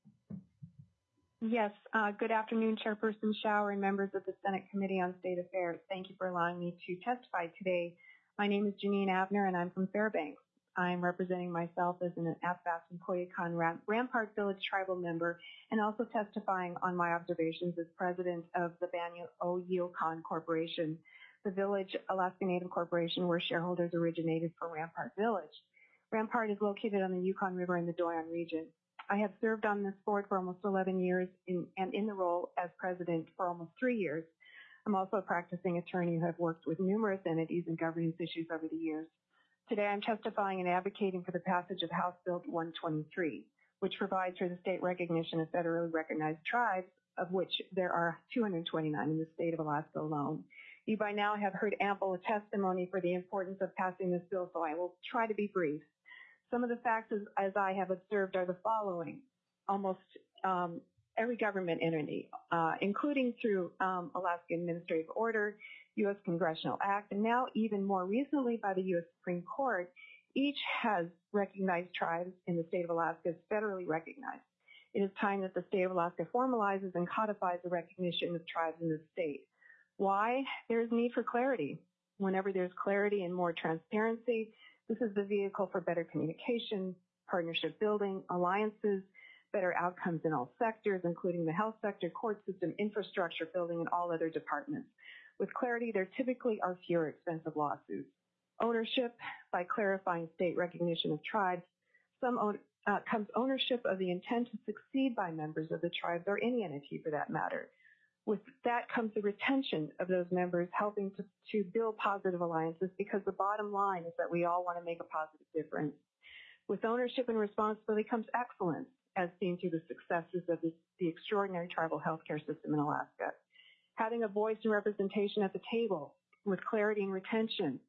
Yes, good afternoon, Chairperson Schauer and members of the Senate Committee on State Affairs. Thank you for allowing me to testify today. My name is Janine Abner, and I'm from Fairbanks. I'm representing myself as an Athabascan Koyukon Rampart Village tribal member and also testifying on my observations as president of the Banyu Yukon Corporation, the Village Alaska Native Corporation where shareholders originated from Rampart Village. Rampart is located on the Yukon River in the Doyon region. I have served on this board for almost 11 years and in the role as president for almost 3 years. I'm also a practicing attorney who have worked with numerous entities and governance issues over the years. Today I'm testifying and advocating for the passage of House Bill 123, which provides for the state recognition of federally recognized tribes, of which there are 229 in the state of Alaska alone. You by now have heard ample testimony for the importance of passing this bill, so I will try to be brief. Some of the facts as I have observed are the following. Almost every government entity, including through Alaska Administrative Order, U.S. Congressional Act, and now even more recently by the U.S. Supreme Court, each has recognized tribes in the state of Alaska as federally recognized. It is time that the state of Alaska formalizes and codifies the recognition of tribes in the state. Why? There is need for clarity. Whenever there's clarity and more transparency, This is the vehicle for better communication, partnership building, alliances, better outcomes in all sectors, including the health sector, court system, infrastructure building, and all other departments. With clarity, there typically are fewer expensive lawsuits. Ownership, by clarifying state recognition of tribes, comes ownership of the intent to succeed by members of the tribes or any entity for that matter. With that comes the retention of those members, helping to build positive alliances, because the bottom line is that we all want to make a positive difference. With ownership and responsibility comes excellence, as seen through the successes of the extraordinary tribal healthcare system in Alaska. Having a voice and representation at the table with clarity and retention,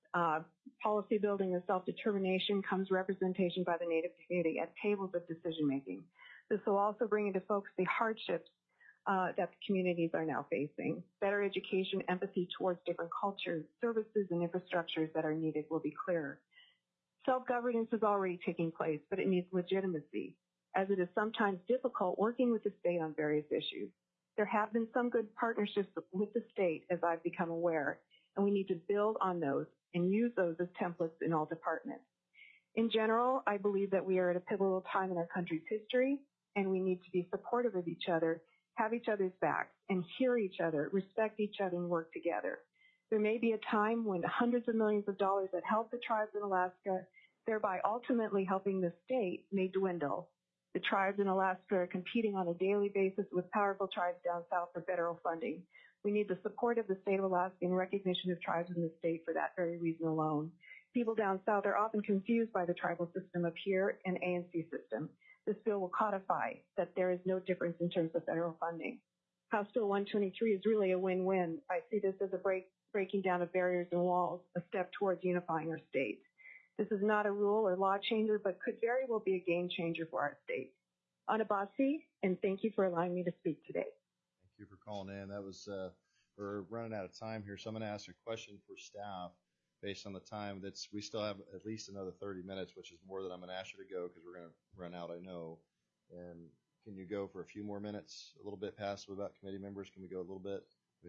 policy building and self-determination comes representation by the Native community at tables of decision making. This will also bring into focus the hardships that the communities are now facing. Better education, empathy towards different cultures, services, and infrastructures that are needed will be clearer. Self-governance is already taking place, but it needs legitimacy, as it is sometimes difficult working with the state on various issues. There have been some good partnerships with the state, as I've become aware, and we need to build on those and use those as templates in all departments. In general, I believe that we are at a pivotal time in our country's history, and we need to be supportive of each other, have each other's backs, and hear each other, respect each other, and work together. There may be a time when hundreds of millions of dollars that help the tribes in Alaska, thereby ultimately helping the state, may dwindle. The tribes in Alaska are competing on a daily basis with powerful tribes down south for federal funding. We need the support of the state of Alaska and recognition of tribes in the state for that very reason alone. People down south are often confused by the tribal system up here and ANC system. This bill will codify that there is no difference in terms of federal funding. House Bill 123 is really a win-win. I see this as a breaking down of barriers and walls, a step towards unifying our state. This is not a rule or law changer, but could very well be a game changer for our state. Anabasi, and thank you for allowing me to speak today. Thank you for calling in. That was, we're running out of time here, so I'm going to ask a question for staff based on the time. We still have at least another 30 minutes, which is more than I'm going to ask you to go because we're going to run out, I know. And can you go for a few more minutes, a little bit past without committee members? Can we go a little bit?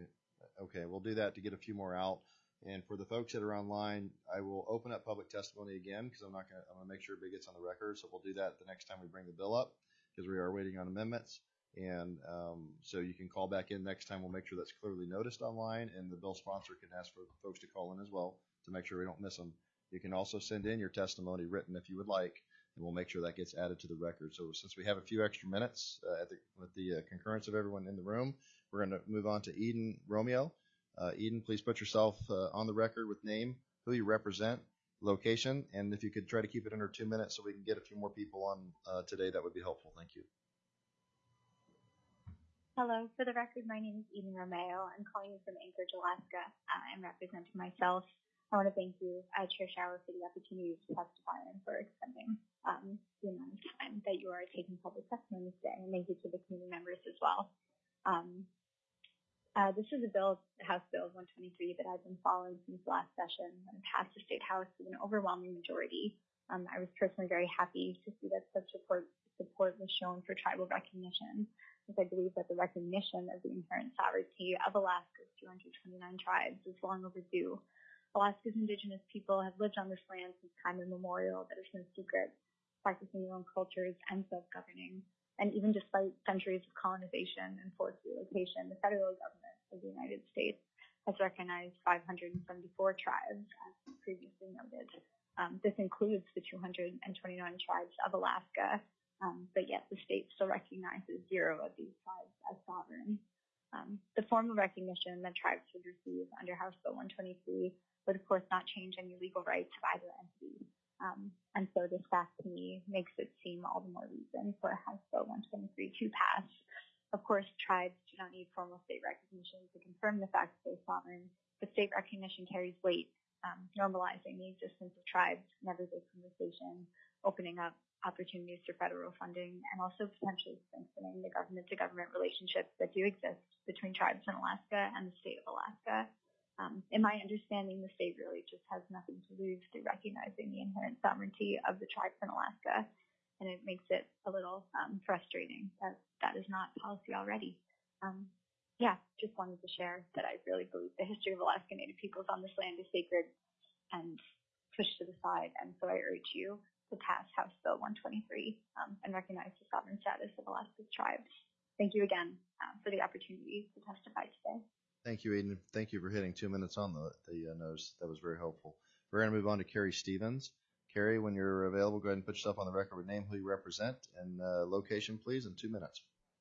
Okay, we'll do that to get a few more out. And for the folks that are online, I will open up public testimony again because I'm going to make sure it gets on the record. So we'll do that the next time we bring the bill up because we are waiting on amendments. And so you can call back in next time. We'll make sure that's clearly noticed online, and the bill sponsor can ask for folks to call in as well to make sure we don't miss them. You can also send in your testimony written if you would like, and we'll make sure that gets added to the record. So since we have a few extra minutes with the concurrence of everyone in the room, we're going to move on to Eden Romeo. Eden, please put yourself on the record with name, who you represent, location, and if you could try to keep it under 2 minutes so we can get a few more people on today, that would be helpful. Thank you. Hello, for the record, my name is Eden Romeo. I'm calling you from Anchorage, Alaska. I'm representing myself. I want to thank you, Chair Shower, for the opportunity to testify and for extending the amount of time that you are taking public testimony today. And thank you to the community members as well. This is a bill, House Bill 123, that I've been following since last session when it passed the State House with an overwhelming majority. I was personally very happy to see that such support was shown for tribal recognition, because I believe that the recognition of the inherent sovereignty of Alaska's 229 tribes is long overdue. Alaska's indigenous people have lived on this land since time immemorial. That is no secret, practicing their own cultures and self-governing. And even despite centuries of colonization and forced relocation, the federal government of the United States has recognized 574 tribes, as previously noted. This includes the 229 tribes of Alaska, but yet the state still recognizes 0 of these tribes as sovereign. The formal recognition that tribes would receive under House Bill 123 would, of course, not change any legal rights of either entity. And so this fact to me makes it seem all the more reason for House Bill 123 to pass. Of course, tribes do not need formal state recognition to confirm the fact that they're sovereign, but state recognition carries weight, normalizing the existence of tribes in everyday conversation, opening up opportunities for federal funding, and also potentially strengthening the government-to-government relationships that do exist between tribes in Alaska and the state of Alaska. In my understanding, the state really just has nothing to lose through recognizing the inherent sovereignty of the tribes in Alaska, and it makes it a little frustrating that that is not policy already. Just wanted to share that I really believe the history of Alaska Native peoples on this land is sacred, and pushed to the side. And so I urge you to pass House Bill 123 and recognize the sovereign status of Alaska's tribes. Thank you again for the opportunity to testify today. Thank you, Eden. Thank you for hitting 2 minutes on the nose. That was very helpful. We're going to move on to Carrie Stevens. Carrie, when you're available, go ahead and put yourself on the record with name, who you represent, and location, please, in 2 minutes.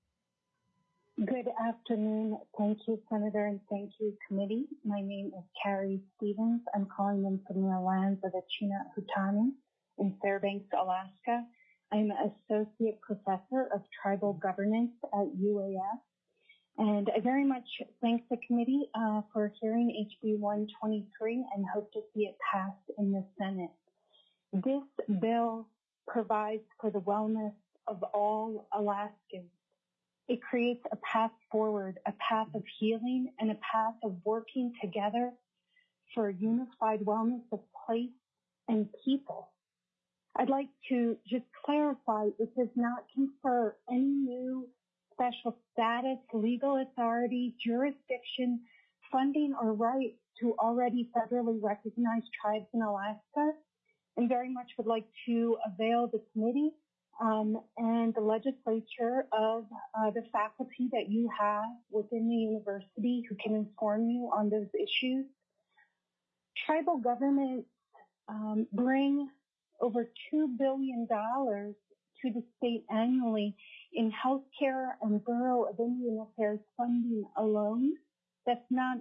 Good afternoon. Thank you, Senator, and thank you, committee. My name is Carrie Stevens. I'm calling in from the lands of the Chinahutani in Fairbanks, Alaska. I'm an associate professor of tribal governance at UAS. And I very much thank the committee for hearing HB 123 and hope to see it passed in the Senate. This bill provides for the wellness of all Alaskans. It creates a path forward, a path of healing, and a path of working together for a unified wellness of place and people. I'd like to just clarify it does not confer any new special status, legal authority, jurisdiction, funding, or rights to already federally recognized tribes in Alaska, and very much would like to avail the committee and the legislature of the faculty that you have within the university who can inform you on those issues. Tribal governments bring over $2 billion to the state annually in healthcare and Bureau of Indian Affairs funding alone. That's not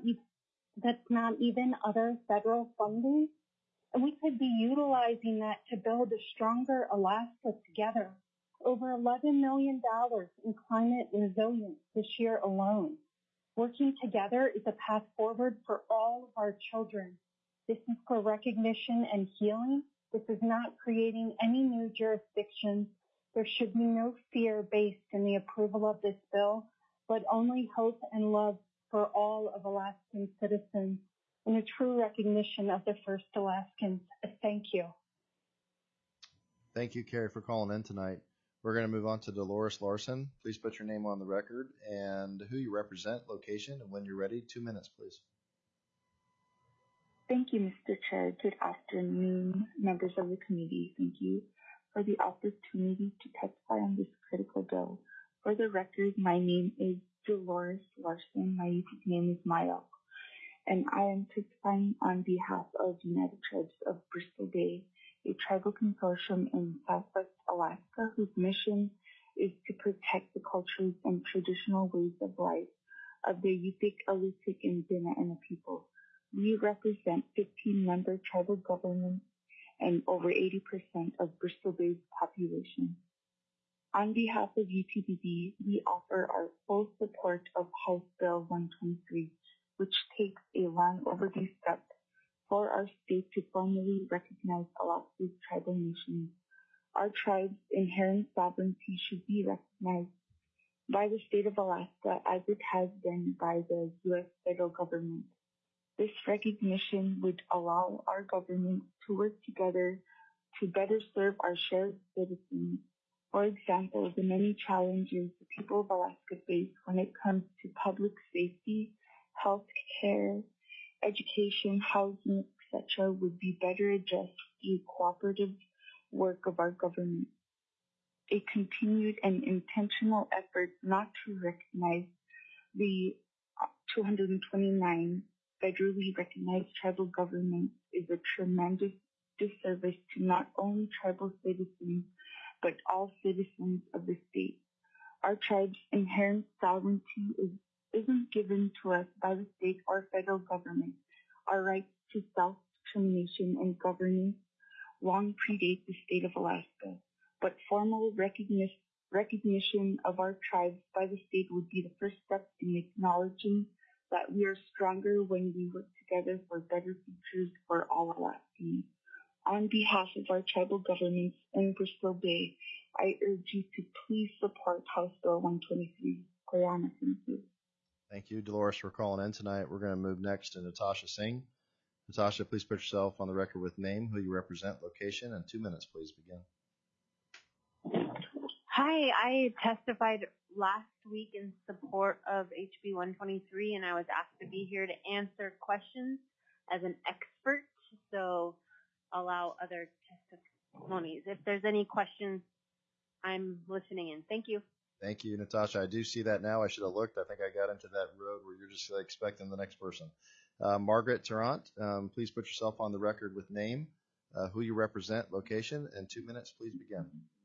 even other federal funding. And we could be utilizing that to build a stronger Alaska together. Over $11 million in climate resilience this year alone. Working together is a path forward for all of our children. This is for recognition and healing. This is not creating any new jurisdictions. There should be no fear based in the approval of this bill, but only hope and love for all of Alaskan citizens and a true recognition of the first Alaskans. Thank you. Thank you, Carrie, for calling in tonight. We're going to move on to Dolores Larson. Please put your name on the record and who you represent, location, and when you're ready. 2 minutes, please. Thank you, Mr. Chair. Good afternoon, members of the committee. Thank you for the opportunity to testify on this critical bill. For the record, my name is Dolores Larson. My YouTube name is Mayok, and I am testifying on behalf of United Tribes of Bristol Bay, a tribal consortium in Southwest Alaska whose mission is to protect the cultures and traditional ways of life of the Yupik, Alutiiq, and Dena'ina people. We represent 15-member tribal governments and over 80% of Bristol Bay's population. On behalf of UTBB, we offer our full support of House Bill 123, which takes a long overdue step for our state to formally recognize Alaska's tribal nations. Our tribe's inherent sovereignty should be recognized by the state of Alaska as it has been by the U.S. federal government. This recognition would allow our government to work together to better serve our shared citizens. For example, the many challenges the people of Alaska face when it comes to public safety, health care, education, housing, etc. would be better addressed through cooperative work of our government. A continued and intentional effort not to recognize the 229 federally recognized tribal governments is a tremendous disservice to not only tribal citizens, but all citizens of the state. Our tribe's inherent sovereignty isn't given to us by the state or federal government. Our rights to self-determination and governance long predate the state of Alaska, but formal recognition of our tribes by the state would be the first step in acknowledging that we are stronger when we work together for better futures for all Alaskans. On behalf of our tribal governments in Bristol Bay, I urge you to please support House Bill 123. Koyana, thank you. Thank you, Dolores, for calling in tonight. We're going to move next to Natasha Singh. Natasha, please put yourself on the record with name, who you represent, location, and 2 minutes, please begin. Hi, I testified last week in support of HB 123, and I was asked to be here to answer questions as an expert. So allow other testimonies. If there's any questions, I'm listening in. Thank you. Thank you, Natasha. I do see that now. I should have looked. I think I got into that road where you're just expecting the next person. Margaret Tarrant, please put yourself on the record with name, who you represent, location, and 2 minutes. Please begin.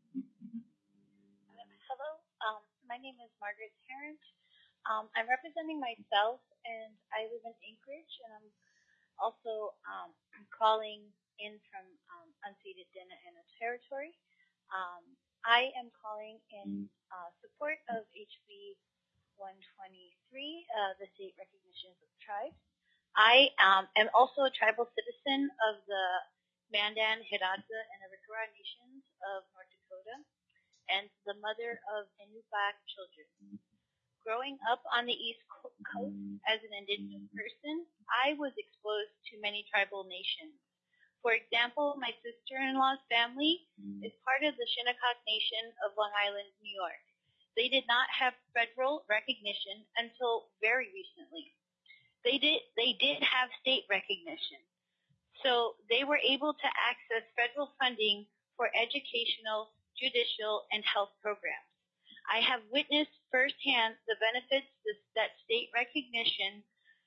Hello, my name is Margaret Tarrant. I'm representing myself, and I live in Anchorage, and I'm also calling in from unceded Dena'ina territory. I am calling in support of HB 123, the state recognition of tribes. I am also a tribal citizen of the Mandan, Hidatsa, and Arikara nations of North Dakota, and the mother of Inupiaq children. Growing up on the East Coast as an Indigenous person, I was exposed to many tribal nations. For example, my sister-in-law's family is part of the Shinnecock Nation of Long Island, New York. They did not have federal recognition until very recently. They did have state recognition. So they were able to access federal funding for educational, judicial, and health programs. I have witnessed firsthand the benefits that state recognition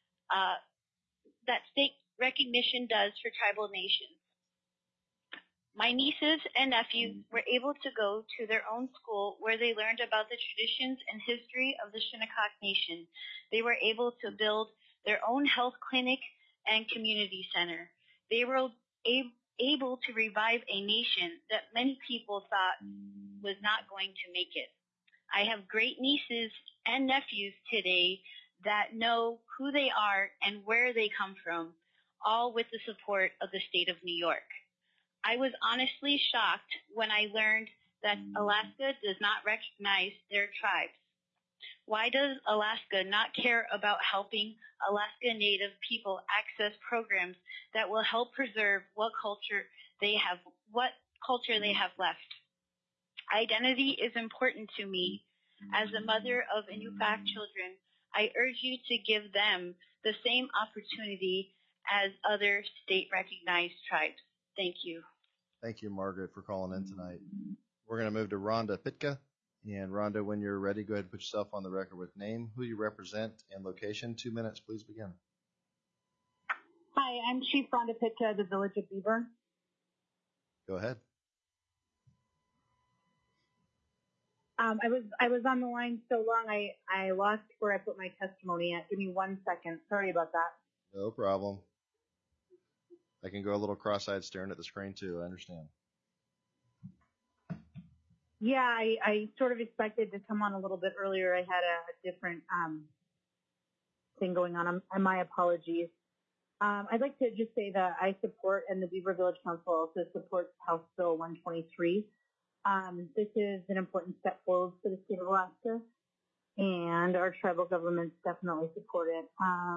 does for tribal nations. My nieces and nephews were able to go to their own school where they learned about the traditions and history of the Shinnecock Nation. They were able to build their own health clinic and community center. They were able to revive a nation that many people thought was not going to make it. I have great nieces and nephews today that know who they are and where they come from, all with the support of the state of New York. I was honestly shocked when I learned that Alaska does not recognize their tribes. Why does Alaska not care about helping Alaska Native people access programs that will help preserve what culture they have left? Identity is important to me. As a mother of Inupiaq children, I urge you to give them the same opportunity as other state-recognized tribes. Thank you. Thank you, Margaret, for calling in tonight. We're going to move to Rhonda Pitka. And Rhonda, when you're ready, go ahead and put yourself on the record with name, who you represent, and location. 2 minutes, please begin. Hi, I'm Chief Rhonda Pitka of the Village of Beaver. Go ahead. I was on the line so long, I lost where I put my testimony at. Give me 1 second. Sorry about that. No problem. I can go a little cross-eyed staring at the screen too. I understand. Yeah, I sort of expected to come on a little bit earlier. I had a different thing going on. My apologies. I'd like to just say that I support, and the Beaver Village Council also supports House Bill 123. This is an important step forward for the state of Alaska, and our tribal governments definitely support it.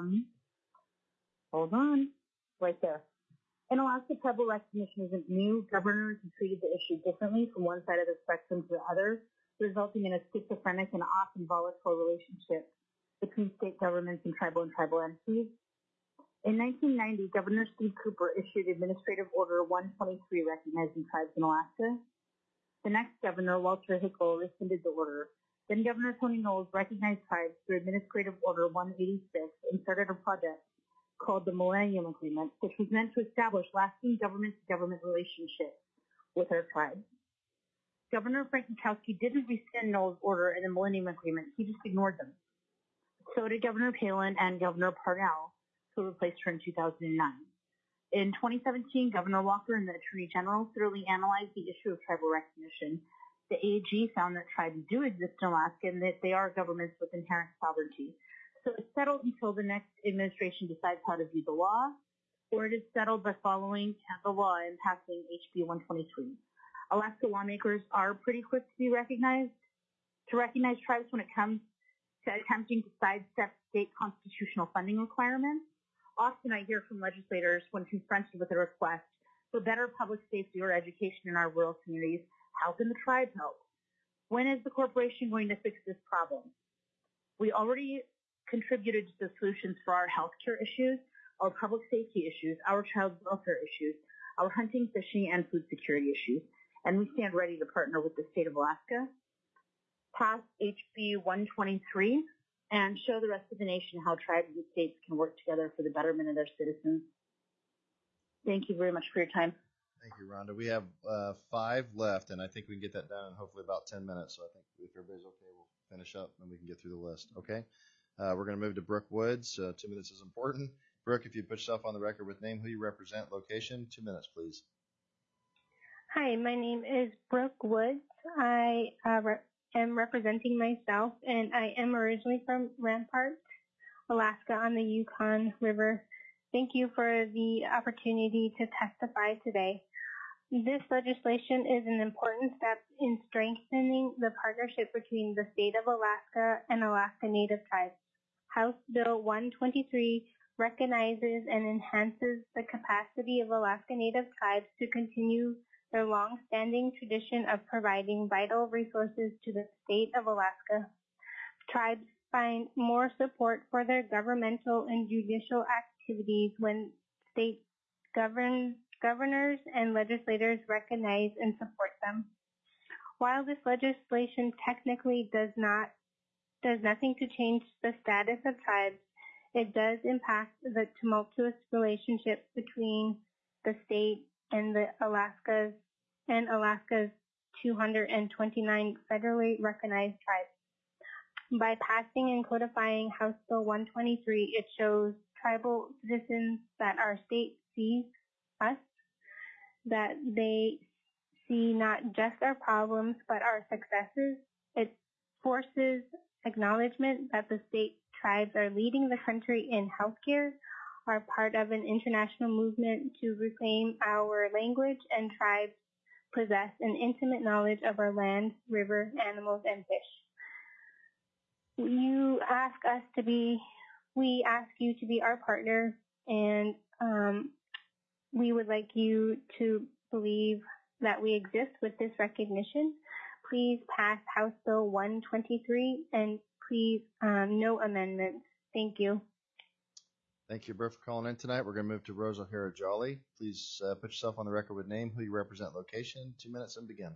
Hold on, right there. In Alaska, tribal recognition isn't new. Governors have treated the issue differently from one side of the spectrum to the other, resulting in a schizophrenic and often volatile relationship between state governments and tribal entities. In 1990, Governor Steve Cooper issued Administrative Order 123 recognizing tribes in Alaska. The next governor, Walter Hickel, rescinded the order. Then Governor Tony Knowles recognized tribes through Administrative Order 186 and started a project called the Millennium Agreement, which was meant to establish lasting government-to-government relationships with our tribes. Governor Frank Murkowski didn't rescind Knowles' order in the Millennium Agreement. He just ignored them. So did Governor Palin and Governor Parnell, who replaced her in 2009. In 2017, Governor Walker and the Attorney General thoroughly analyzed the issue of tribal recognition. The AG found that tribes do exist in Alaska and that they are governments with inherent sovereignty. So it's settled until the next administration decides how to view the law, or it is settled by following the law and passing HB 123. Alaska lawmakers are pretty quick to recognize tribes when it comes to attempting to sidestep state constitutional funding requirements. Often I hear from legislators when confronted with a request for better public safety or education in our rural communities, how can the tribe help? When is the corporation going to fix this problem? We already contributed to the solutions for our healthcare issues, our public safety issues, our child welfare issues. our hunting, fishing, and food security issues, and we stand ready to partner with the state of Alaska, pass HB 123, and show the rest of the nation how tribes and states can work together for the betterment of their citizens. Thank you very much for your time. Thank you, Rhonda. We have 5 left, and I think we can get that done in hopefully about 10 minutes. So I think if everybody's okay, we'll finish up and we can get through the list. Okay? We're going to move to Brooke Woods. 2 minutes is important. Brooke, if you put yourself on the record with name, who you represent, location, 2 minutes, please. Hi, my name is Brooke Woods. I am representing myself, and I am originally from Rampart, Alaska, on the Yukon River. Thank you for the opportunity to testify today. This legislation is an important step in strengthening the partnership between the state of Alaska and Alaska Native tribes. House Bill 123 recognizes and enhances the capacity of Alaska Native tribes to continue their long-standing tradition of providing vital resources to the state of Alaska. Tribes find more support for their governmental and judicial activities when state governors and legislators recognize and support them. While this legislation technically does nothing to change the status of tribes, it does impact the tumultuous relationship between the state and Alaska's 229 federally recognized tribes. By passing and codifying House Bill 123, it shows tribal citizens that our state sees us, that they see not just our problems but our successes. It forces acknowledgement that the state tribes are leading the country in healthcare, are part of an international movement to reclaim our language, and tribes possess an intimate knowledge of our land, river, animals, and fish. We ask you to be our partner, and we would like you to believe that we exist with this recognition. Please pass House Bill 123, and please no amendments. Thank you. Thank you, Brooke, for calling in tonight. We're going to move to Rose O'Hara Jolly. Please put yourself on the record with name, who you represent, location, 2 minutes, and begin.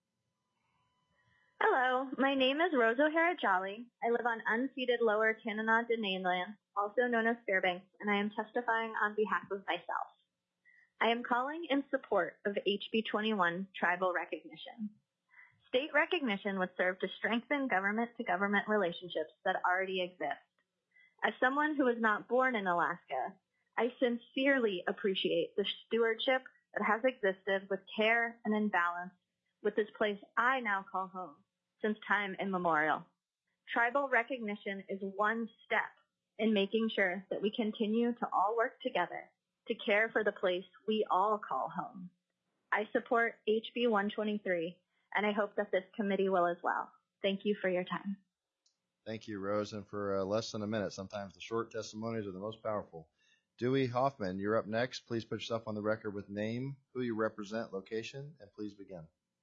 Hello, my name is Rose O'Hara Jolly. I live on unceded Lower Tanana Dene land, also known as Fairbanks, and I am testifying on behalf of myself. I am calling in support of HB 21, tribal recognition. State recognition would serve to strengthen government-to-government relationships that already exist. As someone who was not born in Alaska, I sincerely appreciate the stewardship that has existed with care and in balance with this place I now call home since time immemorial. Tribal recognition is one step in making sure that we continue to all work together to care for the place we all call home. I support HB 123, and I hope that this committee will as well. Thank you for your time. Thank you, Rose. And for less than a minute, sometimes the short testimonies are the most powerful. Dewey Hoffman, you're up next. Please put yourself on the record with name, who you represent, location, and please begin.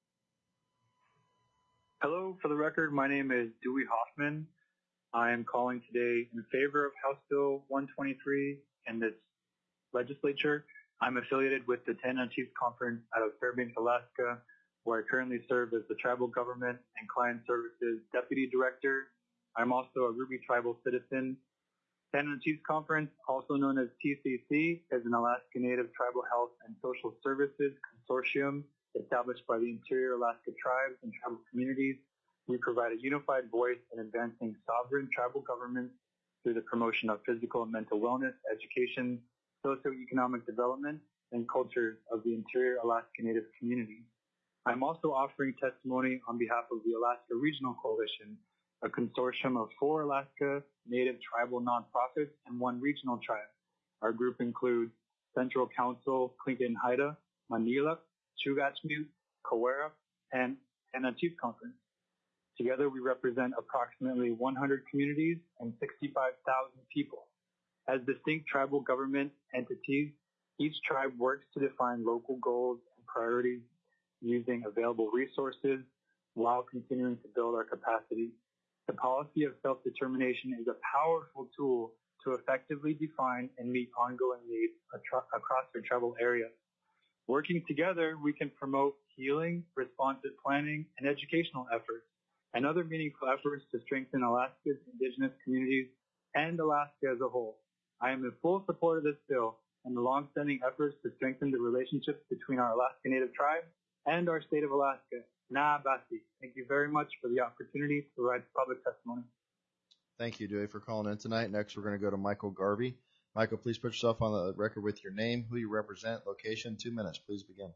Hello, for the record, my name is Dewey Hoffman. I am calling today in favor of House Bill 123 in this legislature. I'm affiliated with the Tanana Chiefs Conference out of Fairbanks, Alaska, where I currently serve as the Tribal Government and Client Services Deputy Director. I'm also a Ruby Tribal citizen. Tanana Chiefs Conference, also known as TCC, is an Alaska Native Tribal Health and Social Services Consortium established by the Interior Alaska Tribes and tribal communities. We provide a unified voice in advancing sovereign tribal governments through the promotion of physical and mental wellness, education, socioeconomic development, and cultures of the Interior Alaska Native community. I'm also offering testimony on behalf of the Alaska Regional Coalition, a consortium of 4 Alaska Native tribal nonprofits and 1 regional tribe. Our group includes Central Council, Tlingit and Haida, Manila, Chugachmute, Kawera, and Tanana Chiefs Conference. Together, we represent approximately 100 communities and 65,000 people. As distinct tribal government entities, each tribe works to define local goals and priorities using available resources while continuing to build our capacity. The policy of self-determination is a powerful tool to effectively define and meet ongoing needs across our tribal areas. Working together, we can promote healing, responsive planning, and educational efforts, and other meaningful efforts to strengthen Alaska's indigenous communities and Alaska as a whole. I am in full support of this bill and the long-standing efforts to strengthen the relationships between our Alaska Native tribes and our state of Alaska. Na'abasi. Thank you very much for the opportunity to provide public testimony. Thank you, Dewey, for calling in tonight. Next, we're going to go to Michael Garvey. Michael, please put yourself on the record with your name, who you represent, location, 2 minutes. Please begin.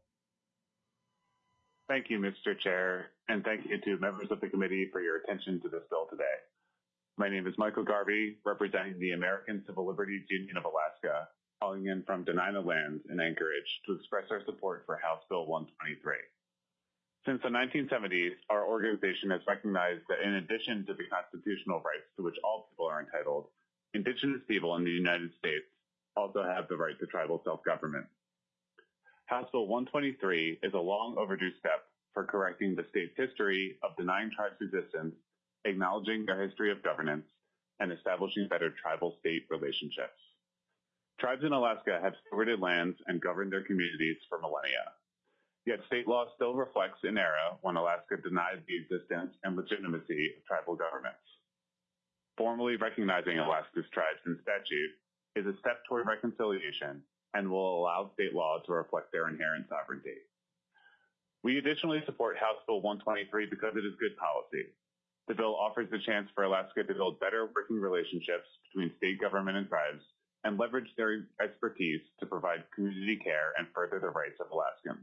Thank you, Mr. Chair, and thank you to members of the committee for your attention to this bill today. My name is Michael Garvey, representing the American Civil Liberties Union of Alaska, calling in from Dena'ina Lands in Anchorage to express our support for House Bill 123. Since the 1970s, our organization has recognized that in addition to the constitutional rights to which all people are entitled, Indigenous people in the United States also have the right to tribal self-government. House Bill 123 is a long overdue step for correcting the state's history of denying tribes existence, acknowledging their history of governance, and establishing better tribal-state relationships. Tribes in Alaska have stewarded lands and governed their communities for millennia. Yet state law still reflects an era when Alaska denied the existence and legitimacy of tribal governments. Formally recognizing Alaska's tribes in statute is a step toward reconciliation and will allow state law to reflect their inherent sovereignty. We additionally support House Bill 123 because it is good policy. The bill offers the chance for Alaska to build better working relationships between state government and tribes and leverage their expertise to provide community care and further the rights of Alaskans.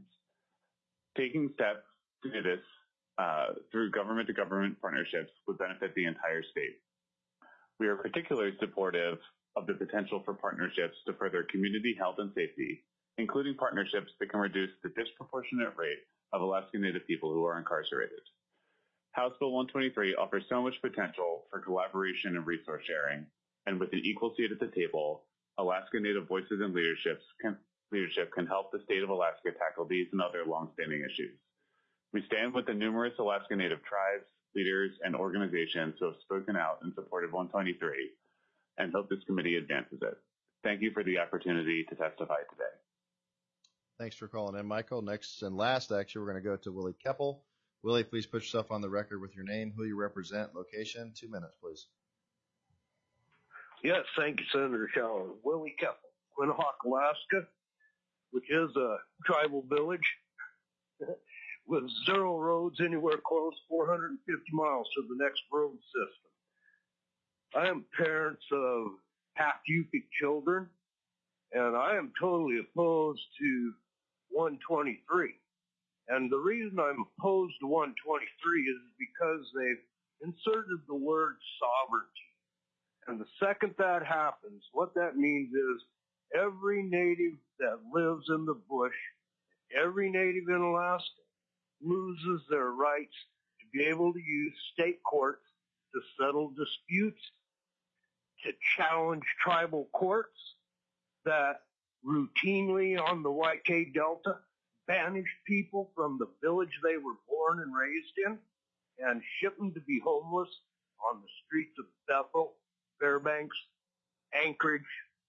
Taking steps to do this through government-to-government partnerships would benefit the entire state. We are particularly supportive of the potential for partnerships to further community health and safety, including partnerships that can reduce the disproportionate rate of Alaska Native people who are incarcerated. House Bill 123 offers so much potential for collaboration and resource sharing, and with an equal seat at the table, Alaska Native voices and leadership can help the state of Alaska tackle these and other longstanding issues. We stand with the numerous Alaska Native tribes, leaders, and organizations who have spoken out in support of 123 and hope this committee advances it. Thank you for the opportunity to testify today. Thanks for calling in, Michael. Next and last, actually, we're going to go to Willie Keppel. Willie, please put yourself on the record with your name, who you represent, location, 2 minutes, please. Yes, thank you, Senator Shower. Willie Keppel, Quinhagak, Alaska, which is a tribal village with 0 roads anywhere close, 450 miles to the next road system. I am parents of half Yupik children, and I am totally opposed to 123. And the reason I'm opposed to 123 is because they've inserted the word sovereignty. And the second that happens, what that means is every native that lives in the bush, every native in Alaska loses their rights to be able to use state courts to settle disputes, to challenge tribal courts that routinely on the YK Delta banish people from the village they were born and raised in and ship them to be homeless on the streets of Bethel, Fairbanks, Anchorage.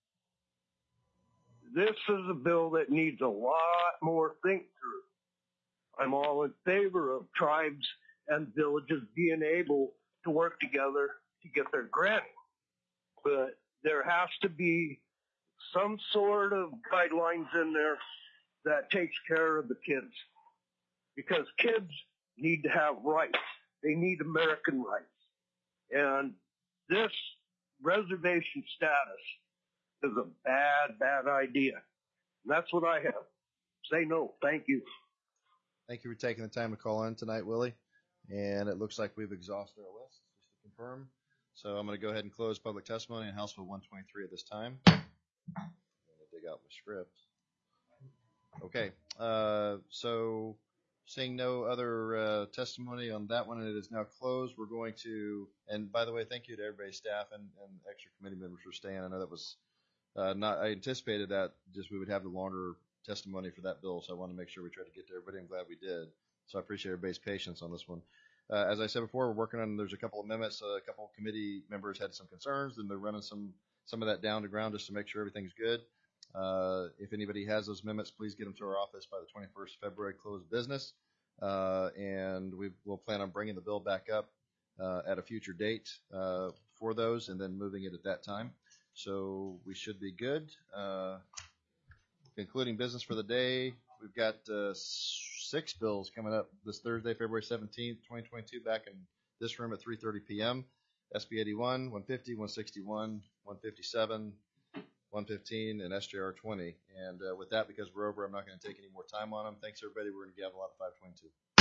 This is a bill that needs a lot more think through. I'm all in favor of tribes and villages being able to work together to get their granting. But there has to be some sort of guidelines in there that takes care of the kids. Because kids need to have rights. They need American rights. And this reservation status is a bad idea. And that's what I have. Say no. Thank you. Thank you for taking the time to call in tonight, Willie. And it looks like we've exhausted our list, just to confirm. So I'm going to go ahead and close public testimony on House Bill 123 at this time. I'm going to dig out my script. Okay. So seeing no other testimony on that one, and it is now closed. We're going to, and by the way, thank you to everybody's staff and extra committee members for staying. I know that was I anticipated that just we would have the longer testimony for that bill, so I want to make sure we tried to get to everybody. I'm glad we did. So I appreciate everybody's patience on this one. As I said before, we're working on, there's a couple of amendments. A couple of committee members had some concerns, and they're running some of that down to ground just to make sure everything's good. If anybody has those amendments, please get them to our office by the 21st of February, close business. And we'll plan on bringing the bill back up at a future date for those and then moving it at that time. So we should be good. Concluding business for the day, we've got 6 bills coming up this Thursday, February 17th, 2022, back in this room at 3:30 p.m. SB 81, 150, 161, 157, 115, and SJR 20. And with that, because we're over, I'm not going to take any more time on them. Thanks, everybody. We're going to gavel out at 5:22.